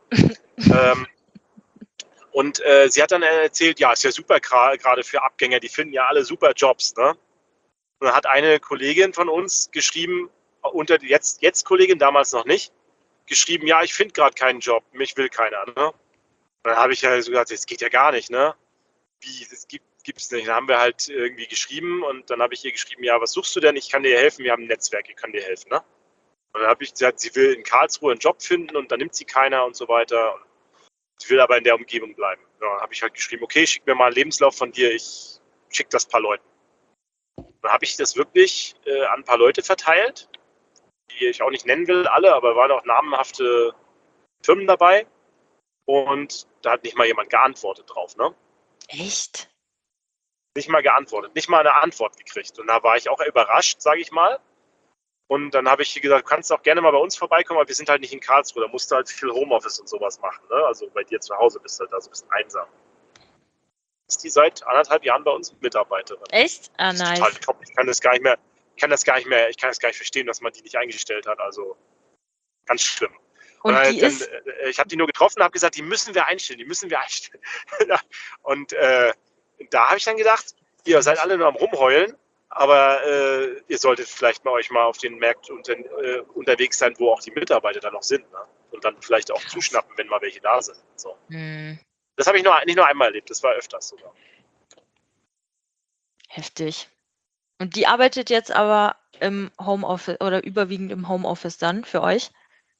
Und sie hat dann erzählt, ja, ist ja super gerade für Abgänger, die finden ja alle super Jobs. Ne? Und dann hat eine Kollegin von uns geschrieben, jetzt Kollegin, damals noch nicht, geschrieben, ja, ich finde gerade keinen Job, mich will keiner. Ne? Und dann habe ich ja so gesagt, das geht ja gar nicht, ne? Wie, das gibt's nicht. Dann haben wir halt irgendwie geschrieben und dann habe ich ihr geschrieben, ja, was suchst du denn? Ich kann dir helfen, wir haben ein Netzwerk, ich kann dir helfen, ne? Und dann habe ich gesagt, sie will in Karlsruhe einen Job finden und dann nimmt sie keiner und so weiter. Und sie will aber in der Umgebung bleiben. Ja, dann habe ich halt geschrieben, okay, schick mir mal einen Lebenslauf von dir, ich schicke das ein paar Leuten. Dann habe ich das wirklich an ein paar Leute verteilt, die ich auch nicht nennen will, alle, aber waren auch namenhafte Firmen dabei. Und da hat nicht mal jemand geantwortet drauf, ne? Echt? Nicht mal geantwortet, nicht mal eine Antwort gekriegt. Und da war ich auch überrascht, sage ich mal. Und dann habe ich gesagt, du kannst auch gerne mal bei uns vorbeikommen, aber wir sind halt nicht in Karlsruhe, da musst du halt viel Homeoffice und sowas machen. Ne? Also bei dir zu Hause bist du halt da so ein bisschen einsam. Ist die seit 1,5 Jahren bei uns Mitarbeiterin. Echt? Ah, nice. Total top. Ich kann das gar nicht verstehen, dass man die nicht eingestellt hat. Also ganz schlimm. Und die ist. Ich habe die nur getroffen und habe gesagt, die müssen wir einstellen. Und da habe ich dann gedacht, ihr seid alle nur am Rumheulen, aber ihr solltet vielleicht euch mal auf den Märkten unterwegs sein, wo auch die Mitarbeiter dann noch sind. Ne? Und dann vielleicht auch zuschnappen, wenn mal welche da sind. So. Das habe ich nicht nur einmal erlebt, das war öfters sogar. Heftig. Und die arbeitet jetzt aber im Homeoffice oder überwiegend im Homeoffice dann für euch?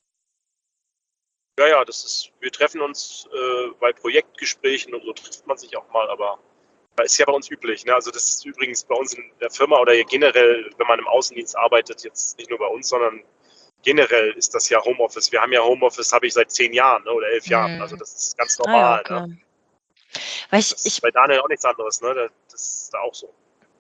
Ja, wir treffen uns bei Projektgesprächen und so trifft man sich auch mal, aber das ist ja bei uns üblich. Ne? Also das ist übrigens bei uns in der Firma oder generell, wenn man im Außendienst arbeitet, jetzt nicht nur bei uns, sondern generell ist das ja Homeoffice. Wir haben ja Homeoffice, habe ich seit 10 Jahren, ne, oder 11 Jahren. Also das ist ganz normal. Ja, ne? Weil das ist bei Daniel auch nichts anderes. Ne? Das ist da auch so.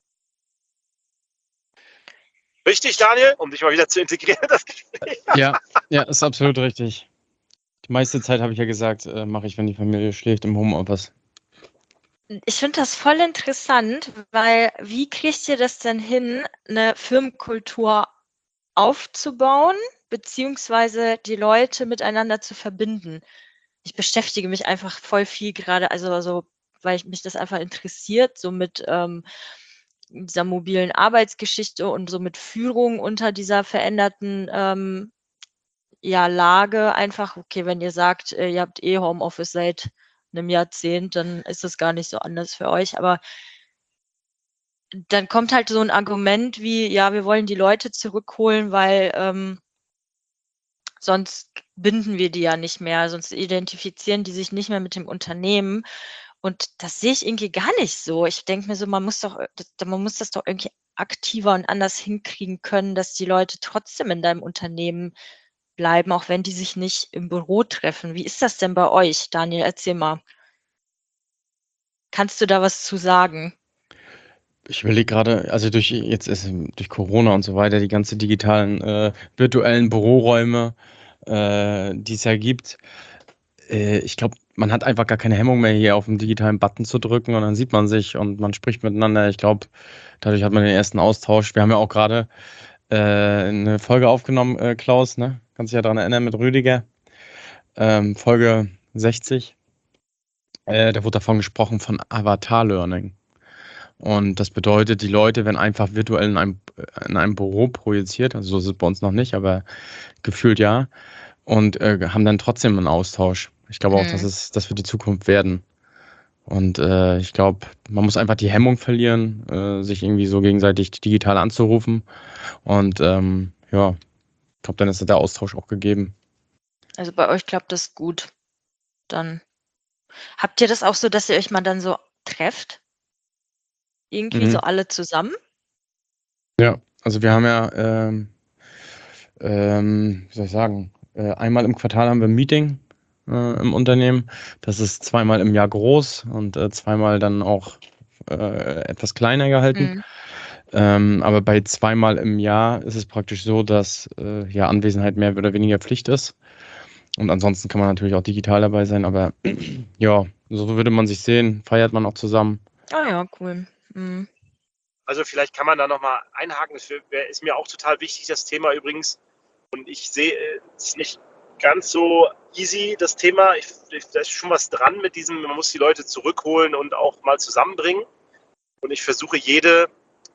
Richtig, Daniel? Um dich mal wieder zu integrieren, das Gespräch. Ja, ist absolut richtig. Die meiste Zeit, habe ich ja gesagt, mache ich, wenn die Familie schläft, im Homeoffice. Ich finde das voll interessant, weil wie kriegt ihr das denn hin, eine Firmenkultur aufzubauen, beziehungsweise die Leute miteinander zu verbinden? Ich beschäftige mich einfach voll viel gerade, also weil mich das einfach interessiert, so mit dieser mobilen Arbeitsgeschichte und so mit Führung unter dieser veränderten Lage. Einfach, okay, wenn ihr sagt, ihr habt Homeoffice seit einem Jahrzehnt, dann ist das gar nicht so anders für euch. Aber dann kommt halt so ein Argument wie, ja, wir wollen die Leute zurückholen, weil sonst binden wir die ja nicht mehr, sonst identifizieren die sich nicht mehr mit dem Unternehmen. Und das sehe ich irgendwie gar nicht so. Ich denke mir so, man muss das doch irgendwie aktiver und anders hinkriegen können, dass die Leute trotzdem in deinem Unternehmen bleiben, auch wenn die sich nicht im Büro treffen. Wie ist das denn bei euch, Daniel? Erzähl mal. Kannst du da was zu sagen? Ich überlege gerade, also durch Corona und so weiter, die ganzen digitalen, virtuellen Büroräume, die es ja gibt. Ich glaube, man hat einfach gar keine Hemmung mehr, hier auf den digitalen Button zu drücken und dann sieht man sich und man spricht miteinander. Ich glaube, dadurch hat man den ersten Austausch. Wir haben ja auch gerade eine Folge aufgenommen, Klaus, ne? Kannst dich ja daran erinnern, mit Rüdiger. Folge 60. Da wurde davon gesprochen von Avatar-Learning. Und das bedeutet, die Leute werden einfach virtuell in einem Büro projiziert. Also so ist es bei uns noch nicht, aber gefühlt ja. Und haben dann trotzdem einen Austausch. Ich glaube auch, das wird die Zukunft werden. Und ich glaube, man muss einfach die Hemmung verlieren, sich irgendwie so gegenseitig digital anzurufen. Und ja, ich glaube, dann ist der Austausch auch gegeben. Also bei euch klappt das gut. Dann habt ihr das auch so, dass ihr euch mal dann so trefft? Irgendwie so alle zusammen? Ja, also wir haben ja, wie soll ich sagen, einmal im Quartal haben wir ein Meeting im Unternehmen. Das ist zweimal im Jahr groß und zweimal dann auch etwas kleiner gehalten. Aber bei zweimal im Jahr ist es praktisch so, dass ja Anwesenheit mehr oder weniger Pflicht ist. Und ansonsten kann man natürlich auch digital dabei sein, aber ja, so würde man sich sehen, feiert man auch zusammen. Ah ja, cool. Mhm. Also vielleicht kann man da nochmal einhaken. Das ist mir auch total wichtig, das Thema übrigens. Und ich sehe es nicht ganz so easy, das Thema. Da ist schon was dran mit diesem, man muss die Leute zurückholen und auch mal zusammenbringen. Und ich versuche jede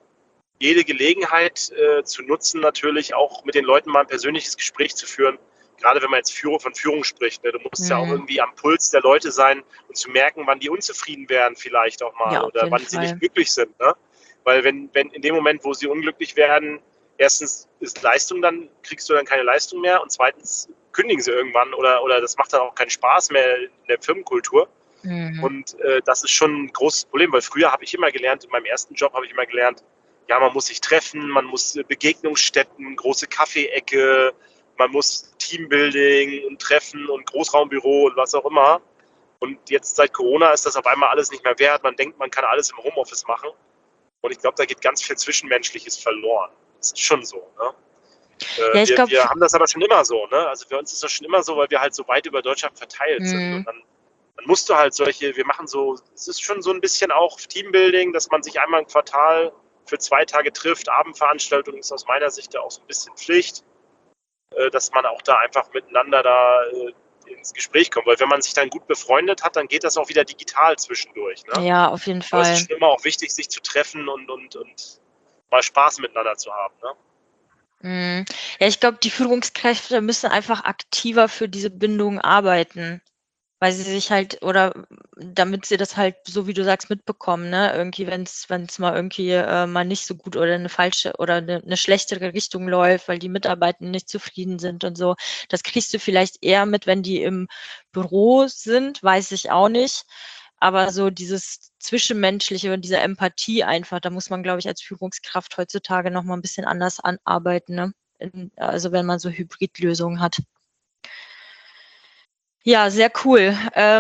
Gelegenheit zu nutzen, natürlich auch mit den Leuten mal ein persönliches Gespräch zu führen. Gerade wenn man jetzt von Führung spricht. Ne? Du musst ja auch irgendwie am Puls der Leute sein und zu merken, wann die unzufrieden werden vielleicht auch mal Ja, auf oder jeden wann sie Fall. nicht glücklich sind. Ne? Weil wenn in dem Moment, wo sie unglücklich werden, erstens ist Leistung, dann kriegst du dann keine Leistung mehr und zweitens kündigen sie irgendwann oder das macht dann auch keinen Spaß mehr in der Firmenkultur. Und das ist schon ein großes Problem, weil früher habe ich immer gelernt, in meinem ersten Job habe ich immer gelernt, ja, man muss sich treffen, man muss Begegnungsstätten, große Kaffeeecke, man muss Teambuilding und Treffen und Großraumbüro und was auch immer. Und jetzt seit Corona ist das auf einmal alles nicht mehr wert. Man denkt, man kann alles im Homeoffice machen. Und ich glaube, da geht ganz viel Zwischenmenschliches verloren. Das ist schon so. Ne? Ja, ich glaube, wir haben das aber schon immer so. Ne? Also für uns ist das schon immer so, weil wir halt so weit über Deutschland verteilt sind. Und dann musst du halt wir machen so, es ist schon so ein bisschen auch Teambuilding, dass man sich einmal im Quartal für 2 Tage trifft. Abendveranstaltung ist aus meiner Sicht ja auch so ein bisschen Pflicht, dass man auch da einfach miteinander ins Gespräch kommt. Weil wenn man sich dann gut befreundet hat, dann geht das auch wieder digital zwischendurch. Ne? ja, auf jeden Aber es Fall. ist schon immer auch wichtig, sich zu treffen und mal Spaß miteinander zu haben. Ne? Ja, ich glaube, die Führungskräfte müssen einfach aktiver für diese Bindung arbeiten, weil sie sich halt oder damit sie das halt, so wie du sagst, mitbekommen, ne? Irgendwie, wenn's mal irgendwie mal nicht so gut oder eine falsche oder eine schlechtere Richtung läuft, weil die Mitarbeiter nicht zufrieden sind und so. Das kriegst du vielleicht eher mit, wenn die im Büro sind, weiß ich auch nicht. Aber so dieses Zwischenmenschliche und diese Empathie einfach, da muss man, glaube ich, als Führungskraft heutzutage noch mal ein bisschen anders arbeiten, ne? Also wenn man so Hybridlösungen hat. Ja, sehr cool.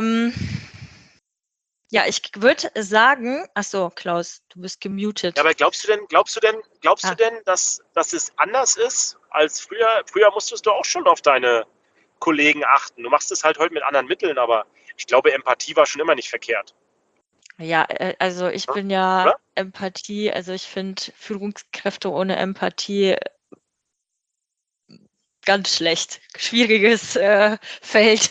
Ja, ich würde sagen, ach so, Klaus, du bist gemutet. Ja, aber glaubst du denn, dass es anders ist als früher? Früher musstest du auch schon auf deine Kollegen achten. Du machst es halt heute mit anderen Mitteln, aber ich glaube, Empathie war schon immer nicht verkehrt. Ja, also ich bin ja Oder? Empathie, also ich finde Führungskräfte ohne Empathie ganz schlecht. Schwieriges Feld.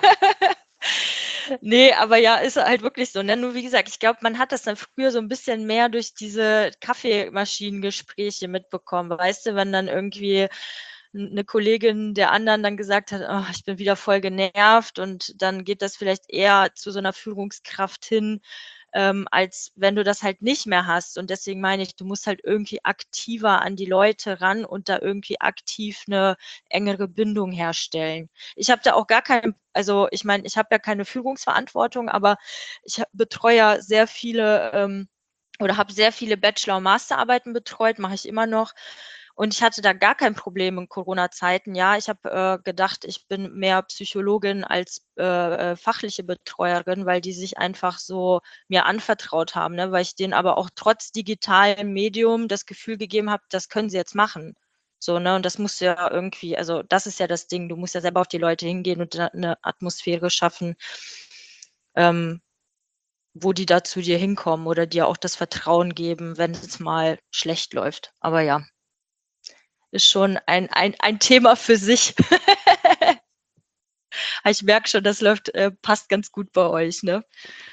Nee, aber ja, ist halt wirklich so. Ne? Nur wie gesagt, ich glaube, man hat das dann früher so ein bisschen mehr durch diese Kaffeemaschinengespräche mitbekommen. Weißt du, wenn dann irgendwie eine Kollegin der anderen dann gesagt hat, oh, ich bin wieder voll genervt und dann geht das vielleicht eher zu so einer Führungskraft hin, als wenn du das halt nicht mehr hast. Und deswegen meine ich, du musst halt irgendwie aktiver an die Leute ran und da irgendwie aktiv eine engere Bindung herstellen. Ich habe da auch gar kein, also ich meine, ich habe ja keine Führungsverantwortung, aber ich betreue ja sehr viele oder habe sehr viele Bachelor- und Masterarbeiten betreut, mache ich immer noch. Und ich hatte da gar kein Problem in Corona-Zeiten. Ja, ich habe gedacht, ich bin mehr Psychologin als fachliche Betreuerin, weil die sich einfach so mir anvertraut haben, ne? Weil ich denen aber auch trotz digitalem Medium das Gefühl gegeben habe, das können sie jetzt machen. So, ne? Und das musst du ja irgendwie, also das ist ja das Ding, du musst ja selber auf die Leute hingehen und eine Atmosphäre schaffen, wo die da zu dir hinkommen oder dir auch das Vertrauen geben, wenn es mal schlecht läuft. Aber ja, ist schon ein Thema für sich. Ich merke schon, das läuft, passt ganz gut bei euch, ne?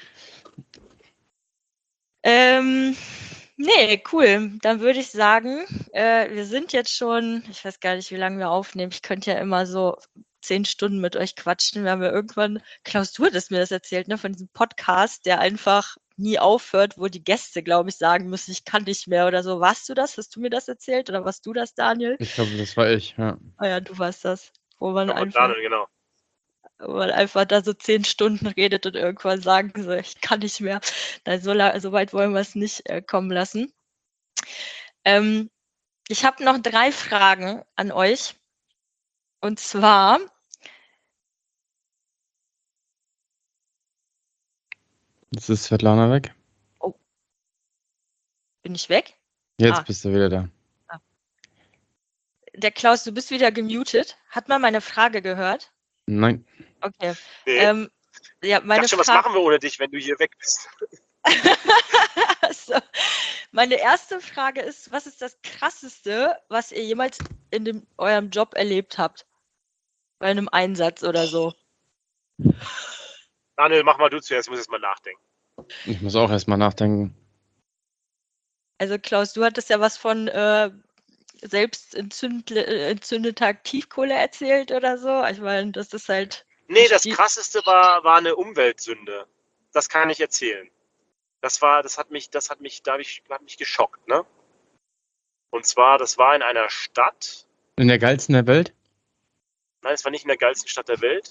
Nee, cool. Dann würde ich sagen, wir sind jetzt schon, ich weiß gar nicht, wie lange wir aufnehmen. Ich könnte ja immer so 10 Stunden mit euch quatschen. Wir haben ja irgendwann, Klaus, du hattest mir das erzählt, ne, von diesem Podcast, der einfach nie aufhört, wo die Gäste, glaube ich, sagen müssen, ich kann nicht mehr oder so. Warst du das? Hast du mir das erzählt oder warst du das, Daniel? Ich glaube, das war ich, ja. Ah ja, du warst das. Wo man Ja, einfach, genau. wo man einfach da so 10 Stunden redet und irgendwann sagen so, ich kann nicht mehr. Nein, so weit wollen wir es nicht kommen lassen. Ich habe noch 3 Fragen an euch. Und zwar, Jetzt ist Svetlana weg. bin ich weg? Jetzt bist du wieder da. Der Klaus, du bist wieder gemutet. Hat man meine Frage gehört? Nein. Okay. Nee. Ja, meine Ich dachte schon, was machen wir ohne dich, wenn du hier weg bist? So. Meine erste Frage ist, was ist das Krasseste, was ihr jemals in eurem Job erlebt habt? Bei einem Einsatz oder so? Daniel, mach mal du zuerst, ich muss jetzt mal nachdenken. Ich muss auch erstmal nachdenken. Also Klaus, du hattest ja was von selbst entzündeter Aktivkohle erzählt oder so. Ich meine, das ist halt... Nee, das Krasseste war eine Umweltsünde. Das kann ich erzählen. Das hat mich geschockt, ne? Und zwar, das war in einer Stadt. In der geilsten der Welt? Nein, es war nicht in der geilsten Stadt der Welt.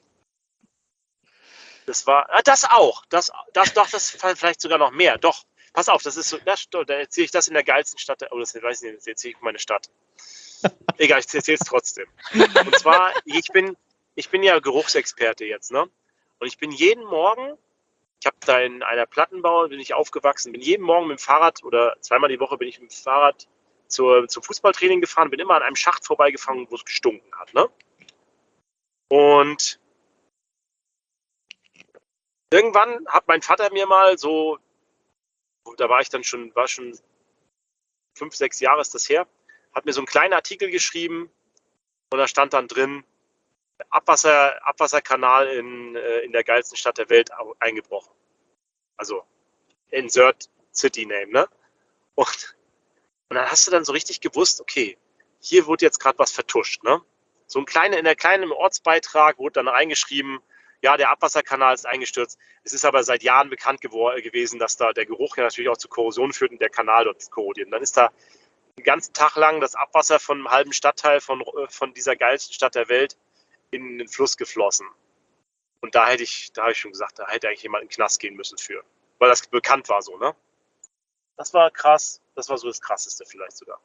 Das war, das auch. Das vielleicht sogar noch mehr. Doch, pass auf, das ist so, da erzähle ich das in der geilsten Stadt, das weiß ich nicht, jetzt erzähle ich meine Stadt. Egal, ich erzähle es trotzdem. Und zwar, ich bin ja Geruchsexperte jetzt, ne? Und ich bin jeden Morgen, ich habe da in einer Plattenbau, bin ich aufgewachsen, bin jeden Morgen mit dem Fahrrad oder zweimal die Woche bin ich mit dem Fahrrad zum Fußballtraining gefahren, bin immer an einem Schacht vorbeigefahren, wo es gestunken hat, ne? Und irgendwann hat mein Vater mir mal so, da war schon 5, 6 Jahre ist das her, hat mir so einen kleinen Artikel geschrieben und da stand dann drin, Abwasserkanal in der geilsten Stadt der Welt eingebrochen. Also insert City Name, ne? Und dann hast du dann so richtig gewusst, okay, hier wurde jetzt gerade was vertuscht, ne? So in einem kleinen Ortsbeitrag wurde dann reingeschrieben, ja, der Abwasserkanal ist eingestürzt. Es ist aber seit Jahren bekannt gewesen, dass da der Geruch ja natürlich auch zu Korrosion führt und der Kanal dort ist korrodiert. Und dann ist da den ganzen Tag lang das Abwasser von einem halben Stadtteil von dieser geilsten Stadt der Welt in den Fluss geflossen. Und da habe ich schon gesagt, da hätte eigentlich jemand in den Knast gehen müssen für. Weil das bekannt war so, ne? Das war krass. Das war so das Krasseste vielleicht sogar.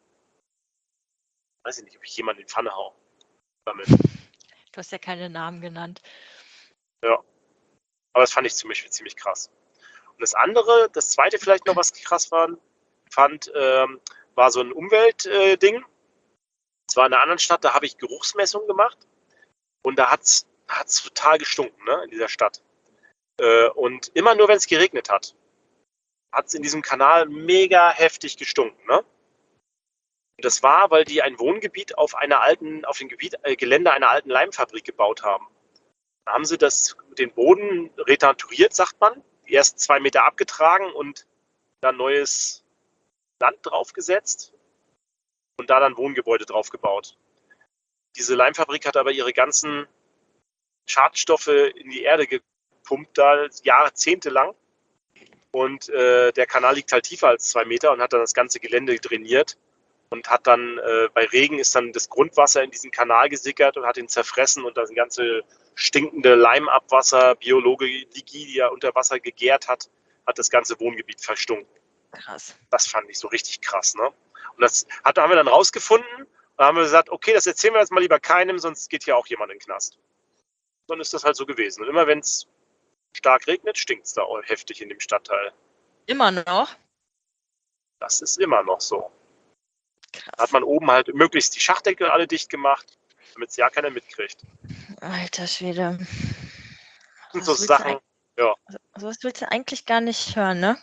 Weiß ich nicht, ob ich jemanden in die Pfanne hau damit. Du hast ja keine Namen genannt. Ja. Aber das fand ich ziemlich krass. Und das zweite vielleicht noch, was krass fand, war so ein Umweltding. Es war in einer anderen Stadt, da habe ich Geruchsmessungen gemacht. Und da hat's total gestunken, ne, in dieser Stadt. Und immer nur, wenn es geregnet hat, hat es in diesem Kanal mega heftig gestunken, ne? Und das war, weil die ein Wohngebiet auf dem Gelände einer alten Leimfabrik gebaut haben. Da haben sie den Boden retenturiert, sagt man, die ersten 2 Meter abgetragen und dann neues Land draufgesetzt und da dann Wohngebäude drauf gebaut. Diese Leimfabrik hat aber ihre ganzen Schadstoffe in die Erde gepumpt, da Jahrzehnte lang. Und der Kanal liegt halt tiefer als 2 Meter und hat dann das ganze Gelände drainiert und hat dann, bei Regen ist dann das Grundwasser in diesen Kanal gesickert und hat ihn zerfressen und das ganze stinkende Leimabwasser, Biologie, die ja unter Wasser gegärt hat das ganze Wohngebiet verstunken. Krass. Das fand ich so richtig krass, ne? Und das haben wir dann rausgefunden. Da haben wir gesagt, okay, das erzählen wir jetzt mal lieber keinem, sonst geht hier auch jemand in den Knast. Dann ist das halt so gewesen. Und immer wenn es stark regnet, stinkt es da heftig in dem Stadtteil. Immer noch? Das ist immer noch so. Krass. Da hat man oben halt möglichst die Schachdeckel alle dicht gemacht, damit es ja keiner mitkriegt. Alter Schwede. Das sind so Sachen, ja. Sowas willst du eigentlich gar nicht hören, ne?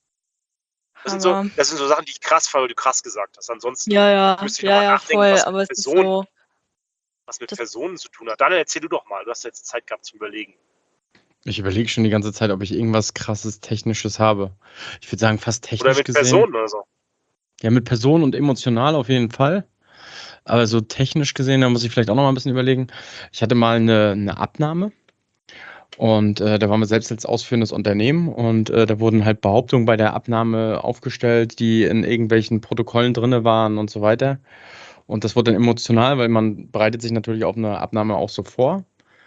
Das sind so Sachen, die ich krass fand, weil du krass gesagt hast. Ansonsten müsste ich nochmal nachdenken, voll, was aber mit es ist so. was mit Personen zu tun hat. Dann erzähl du doch mal, du hast jetzt Zeit gehabt zum Überlegen. Ich überlege schon die ganze Zeit, ob ich irgendwas krasses Technisches habe. Ich würde sagen, fast technisch Oder mit gesehen. Personen oder so. Ja, mit Personen und emotional auf jeden Fall. Aber so technisch gesehen, da muss ich vielleicht auch noch mal ein bisschen überlegen. Ich hatte mal eine Abnahme und da waren wir selbst als ausführendes Unternehmen und da wurden halt Behauptungen bei der Abnahme aufgestellt, die in irgendwelchen Protokollen drin waren und so weiter. Und das wurde dann emotional, weil man bereitet sich natürlich auf eine Abnahme auch so vor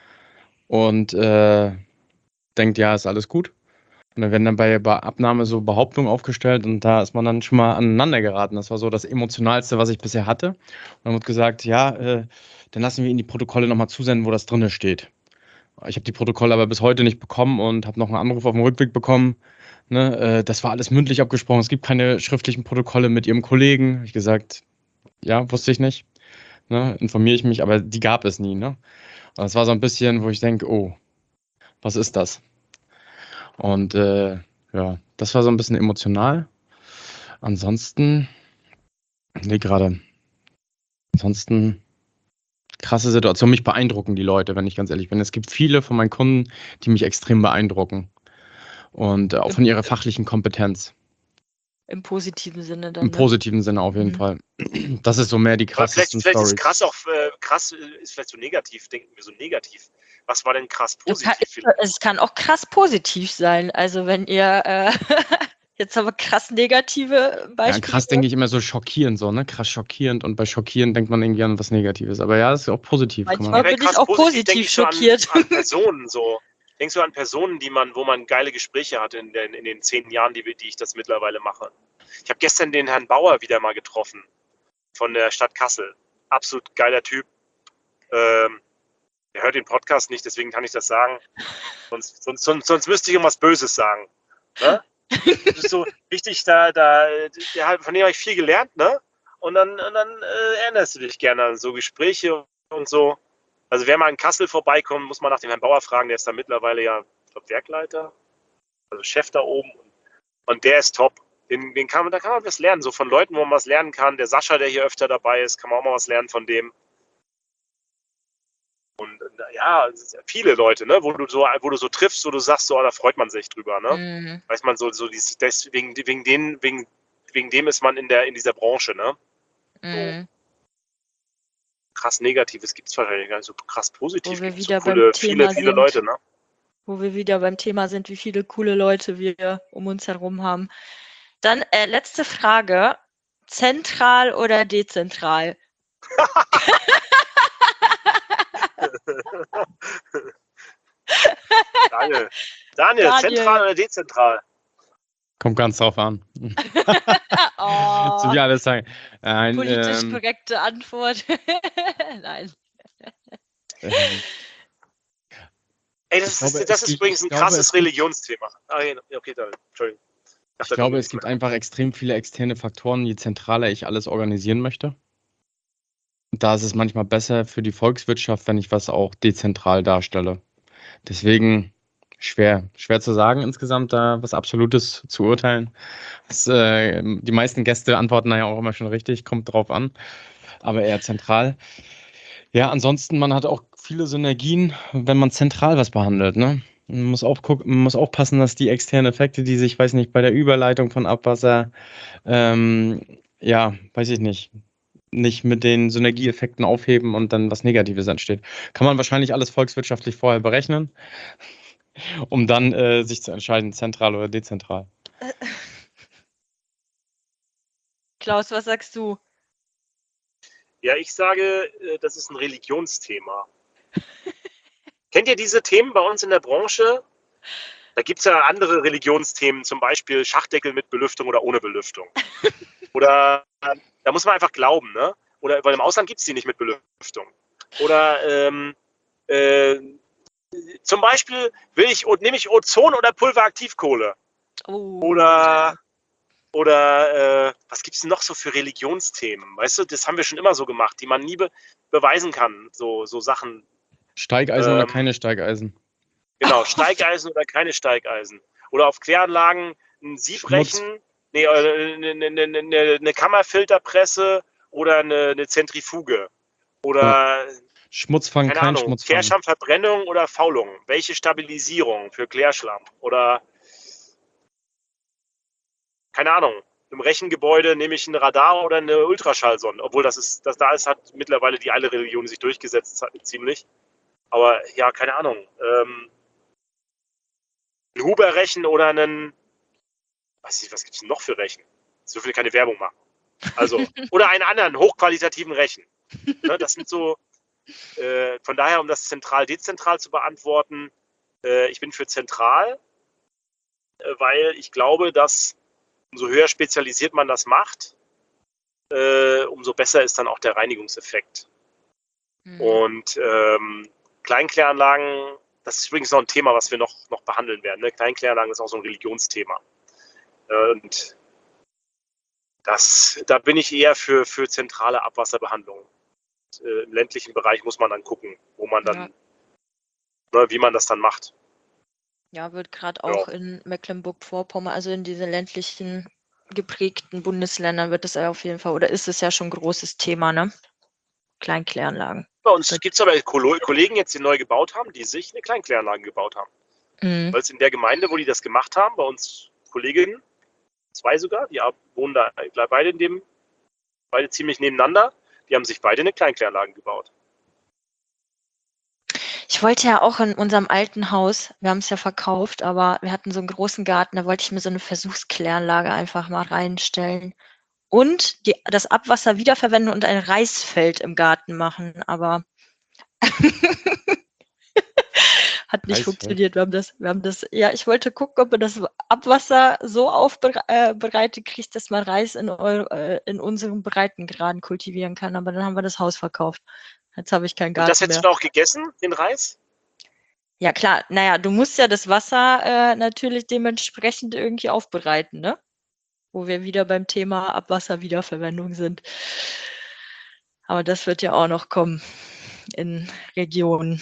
und denkt, ja, ist alles gut. Und dann werden dann bei Abnahme so Behauptungen aufgestellt und da ist man dann schon mal aneinander geraten. Das war so das Emotionalste, was ich bisher hatte. Und dann wird gesagt, ja, dann lassen wir Ihnen die Protokolle nochmal zusenden, wo das drin steht. Ich habe die Protokolle aber bis heute nicht bekommen und habe noch einen Anruf auf dem Rückweg bekommen. Ne, das war alles mündlich abgesprochen. Es gibt keine schriftlichen Protokolle mit Ihrem Kollegen. Habe ich gesagt, ja, wusste ich nicht. Ne, informiere ich mich, aber die gab es nie. Ne? Und das war so ein bisschen, wo ich denke, oh, was ist das? Und ja, das war so ein bisschen emotional. Ansonsten, nee, gerade. Ansonsten krasse Situation. Mich beeindrucken die Leute, wenn ich ganz ehrlich bin. Es gibt viele von meinen Kunden, die mich extrem beeindrucken. Und auch von ihrer fachlichen Kompetenz. Im positiven Sinne dann. Im positiven Sinne auf jeden Fall. Das ist so mehr die krassesten Vielleicht Storys. ist krass auch krass ist vielleicht so negativ, denken wir so negativ. Was war denn krass positiv? Es kann auch krass positiv sein. Also wenn ihr jetzt aber krass negative Beispiele. Ja, krass denke ich immer so schockierend, so, ne? Krass schockierend und bei schockierend denkt man irgendwie an was Negatives. Aber ja, das ist auch positiv. Manchmal bin ich auch positiv schockiert. An Personen so. Denkst du an Personen, wo man geile Gespräche hatte in den 10 Jahren, die ich das mittlerweile mache? Ich habe gestern den Herrn Bauer wieder mal getroffen von der Stadt Kassel. Absolut geiler Typ. Er hört den Podcast nicht, deswegen kann ich das sagen. Sonst müsste ich irgendwas Böses sagen. Ne? Das ist so richtig, von dem habe ich viel gelernt, ne? Und dann erinnerst du dich gerne an so Gespräche und so. Also wer mal in Kassel vorbeikommt, muss man nach dem Herrn Bauer fragen, der ist da mittlerweile ja, ich glaube, Werkleiter, also Chef da oben. Und der ist top. Da kann man was lernen, so von Leuten, wo man was lernen kann. Der Sascha, der hier öfter dabei ist, kann man auch mal was lernen von dem. Und ja, viele Leute, ne, wo du so triffst, wo du sagst, so, da freut man sich drüber, ne? Weiß man wegen dem ist man in dieser Branche, ne? So. Krass Negatives gibt es wahrscheinlich gar nicht, so krass positiv. Wo wir Gibt's wieder so beim viele Thema Leute, sind. ne? Wo wir wieder beim Thema sind, wie viele coole Leute wir um uns herum haben. Dann letzte Frage. Zentral oder dezentral? Daniel, zentral oder dezentral? Kommt ganz drauf an. Oh, So wie alles sagen. politisch korrekte Antwort. Nein. Ey, das ist übrigens ein krasses Religionsthema. Okay, dann, Entschuldigung. Ich glaube, es gibt einfach extrem viele externe Faktoren, je zentraler ich alles organisieren möchte. Da ist es manchmal besser für die Volkswirtschaft, wenn ich was auch dezentral darstelle. Deswegen schwer zu sagen insgesamt, da was Absolutes zu urteilen. Die meisten Gäste antworten ja auch immer schon richtig, kommt drauf an, aber eher zentral. Ja, ansonsten, man hat auch viele Synergien, wenn man zentral was behandelt, ne? Man muss aufpassen, dass die externen Effekte, die sich, weiß nicht, bei der Überleitung von Abwasser, ja, weiß ich nicht mit den Synergieeffekten aufheben und dann was Negatives entsteht. Kann man wahrscheinlich alles volkswirtschaftlich vorher berechnen, um dann sich zu entscheiden, zentral oder dezentral. Klaus, was sagst du? Ja, ich sage, das ist ein Religionsthema. Kennt ihr diese Themen bei uns in der Branche? Da gibt es ja andere Religionsthemen, zum Beispiel Schachdeckel mit Belüftung oder ohne Belüftung. Oder da muss man einfach glauben, ne? Oder weil im Ausland gibt es die nicht mit Belüftung. Oder zum Beispiel nehme ich Ozon oder Pulveraktivkohle. Oder was gibt es noch so für Religionsthemen? Weißt du, das haben wir schon immer so gemacht, die man nie beweisen kann. So Sachen. Steigeisen oder keine Steigeisen? Genau, Steigeisen oder keine Steigeisen. Oder auf Kläranlagen ein Siebrechen, eine Kammerfilterpresse oder eine Zentrifuge. Oder Schmutzfang, keine kein Ahnung, Schmutzfang. Klärschlammverbrennung oder Faulung. Welche Stabilisierung für Klärschlamm? Oder keine Ahnung, im Rechengebäude nehme ich ein Radar oder eine Ultraschallsonde. Obwohl hat mittlerweile die alle Religion sich durchgesetzt, ziemlich. Aber ja, keine Ahnung. Ein Huber-Rechen oder einen, weiß nicht, was gibt es noch für Rechen? So viel keine Werbung machen. Also, oder einen anderen hochqualitativen Rechen. Ne, das sind so, von daher, um das zentral-dezentral zu beantworten, ich bin für zentral, weil ich glaube, dass umso höher spezialisiert man das macht, umso besser ist dann auch der Reinigungseffekt. Und Kleinkläranlagen, das ist übrigens noch ein Thema, was wir noch behandeln werden. Ne? Kleinkläranlagen ist auch so ein Religionsthema. Und da bin ich eher für zentrale Abwasserbehandlung. Im ländlichen Bereich muss man dann gucken, wo man dann, wie man das dann macht. Ja, wird gerade auch in Mecklenburg-Vorpommern, also in diesen ländlichen geprägten Bundesländern wird es ja auf jeden Fall, oder ist es ja schon ein großes Thema, ne? Kleinkläranlagen. Bei uns gibt es aber Kollegen jetzt, die neu gebaut haben, die sich eine Kleinkläranlage gebaut haben. Weil es in der Gemeinde, wo die das gemacht haben, bei uns Kolleginnen, 2 sogar, die wohnen da beide ziemlich nebeneinander, die haben sich beide eine Kleinkläranlage gebaut. Ich wollte ja auch in unserem alten Haus, wir haben es ja verkauft, aber wir hatten so einen großen Garten, da wollte ich mir so eine Versuchskläranlage einfach mal reinstellen. Und das Abwasser wiederverwenden und ein Reisfeld im Garten machen, aber hat nicht funktioniert. Wir haben das, ja, ich wollte gucken, ob man das Abwasser so aufbereitet kriegt, dass man Reis in unseren Breitengraden kultivieren kann, aber dann haben wir das Haus verkauft. Jetzt habe ich keinen Garten mehr. Und das hättest du auch gegessen, den Reis? Ja, klar. Naja, du musst ja das Wasser natürlich dementsprechend irgendwie aufbereiten, ne? Wo wir wieder beim Thema Abwasserwiederverwendung sind. Aber das wird ja auch noch kommen in Regionen.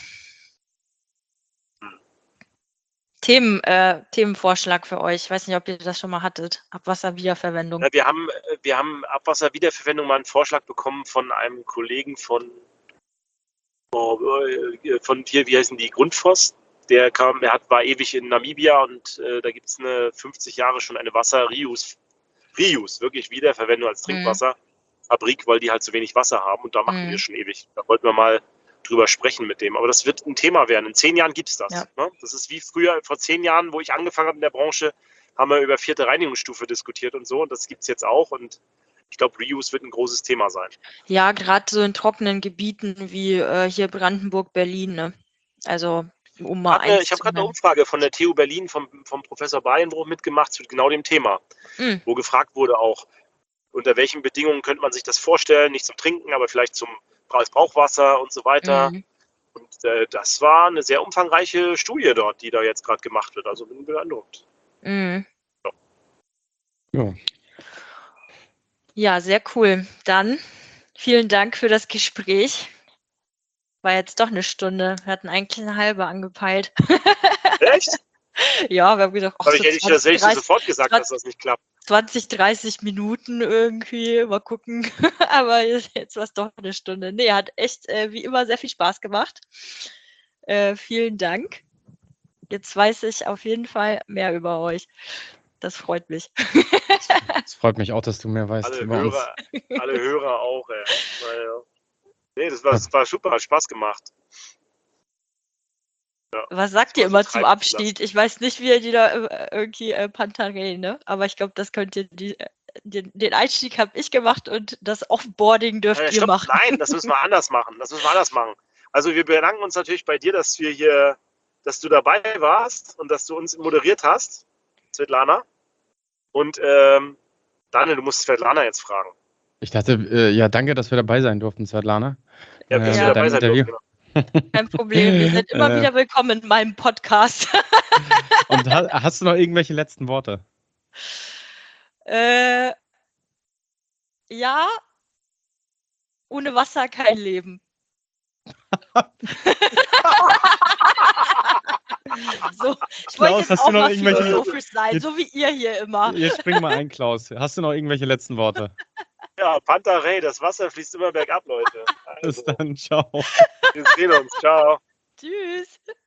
Themenvorschlag für euch. Ich weiß nicht, ob ihr das schon mal hattet. Abwasserwiederverwendung. Ja, wir haben Abwasserwiederverwendung mal einen Vorschlag bekommen von einem Kollegen von hier, wie heißen die, Grundfos. Der war ewig in Namibia und da gibt es 50 Jahre schon eine Wasser-Reuse, wirklich Wiederverwendung als Trinkwasserfabrik, weil die halt zu wenig Wasser haben und da machen wir schon ewig. Da wollten wir mal drüber sprechen mit dem. Aber das wird ein Thema werden. In 10 Jahren gibt es das. Ja. Ne? Das ist wie früher, vor 10 Jahren, wo ich angefangen habe in der Branche, haben wir über 4. Reinigungsstufe diskutiert und so. Und das gibt es jetzt auch. Und ich glaube, Reuse wird ein großes Thema sein. Ja, gerade so in trockenen Gebieten wie hier Brandenburg, Berlin. Ne? Also, ich habe gerade eine Umfrage von der TU Berlin, vom Professor Bayenbruch mitgemacht zu genau dem Thema, wo gefragt wurde auch, unter welchen Bedingungen könnte man sich das vorstellen, nicht zum Trinken, aber vielleicht als Brauchwasser und so weiter. Und das war eine sehr umfangreiche Studie dort, die da jetzt gerade gemacht wird. Also bin beeindruckt. Ja, sehr cool. Dann vielen Dank für das Gespräch. War jetzt doch eine Stunde. Wir hatten eigentlich eine halbe angepeilt. Echt? Ja, wir haben gedacht, hätte ich dir sofort gesagt, dass das nicht klappt. 20, 30 Minuten irgendwie, mal gucken. Aber jetzt war es doch eine Stunde. Nee, hat echt wie immer sehr viel Spaß gemacht. Vielen Dank. Jetzt weiß ich auf jeden Fall mehr über euch. Das freut mich. Es freut mich auch, dass du mehr weißt über uns. Alle Hörer auch, ey. Naja. Nee, das war super, hat Spaß gemacht. Ja. Was sagt ihr immer zum Abschied? Ich weiß nicht, wie ihr die da irgendwie Pantarei, ne? Aber ich glaube, das könnt ihr, den Einstieg habe ich gemacht und das Offboarding dürft ihr machen. Nein, das müssen wir anders machen. Also wir bedanken uns natürlich bei dir, dass du dabei warst und dass du uns moderiert hast, Svetlana. Und Daniel, du musst Svetlana jetzt fragen. Ich dachte, ja, danke, dass wir dabei sein durften, Svetlana. Ja, dass wir Ja. dabei sein Interview. dürfen. Genau. Kein Problem, wir sind immer wieder willkommen in meinem Podcast. Und hast du noch irgendwelche letzten Worte? Ja, ohne Wasser kein Leben. So, ich wollte Klaus, jetzt hast auch du noch mal irgendwelche- philosophisch sein, Jetzt- so wie ihr hier immer. Jetzt spring mal ein, Klaus. Hast du noch irgendwelche letzten Worte? Ja, Pantarei, das Wasser fließt immer bergab, Leute. Bis Also, dann, ciao. wir sehen uns. Ciao. Tschüss.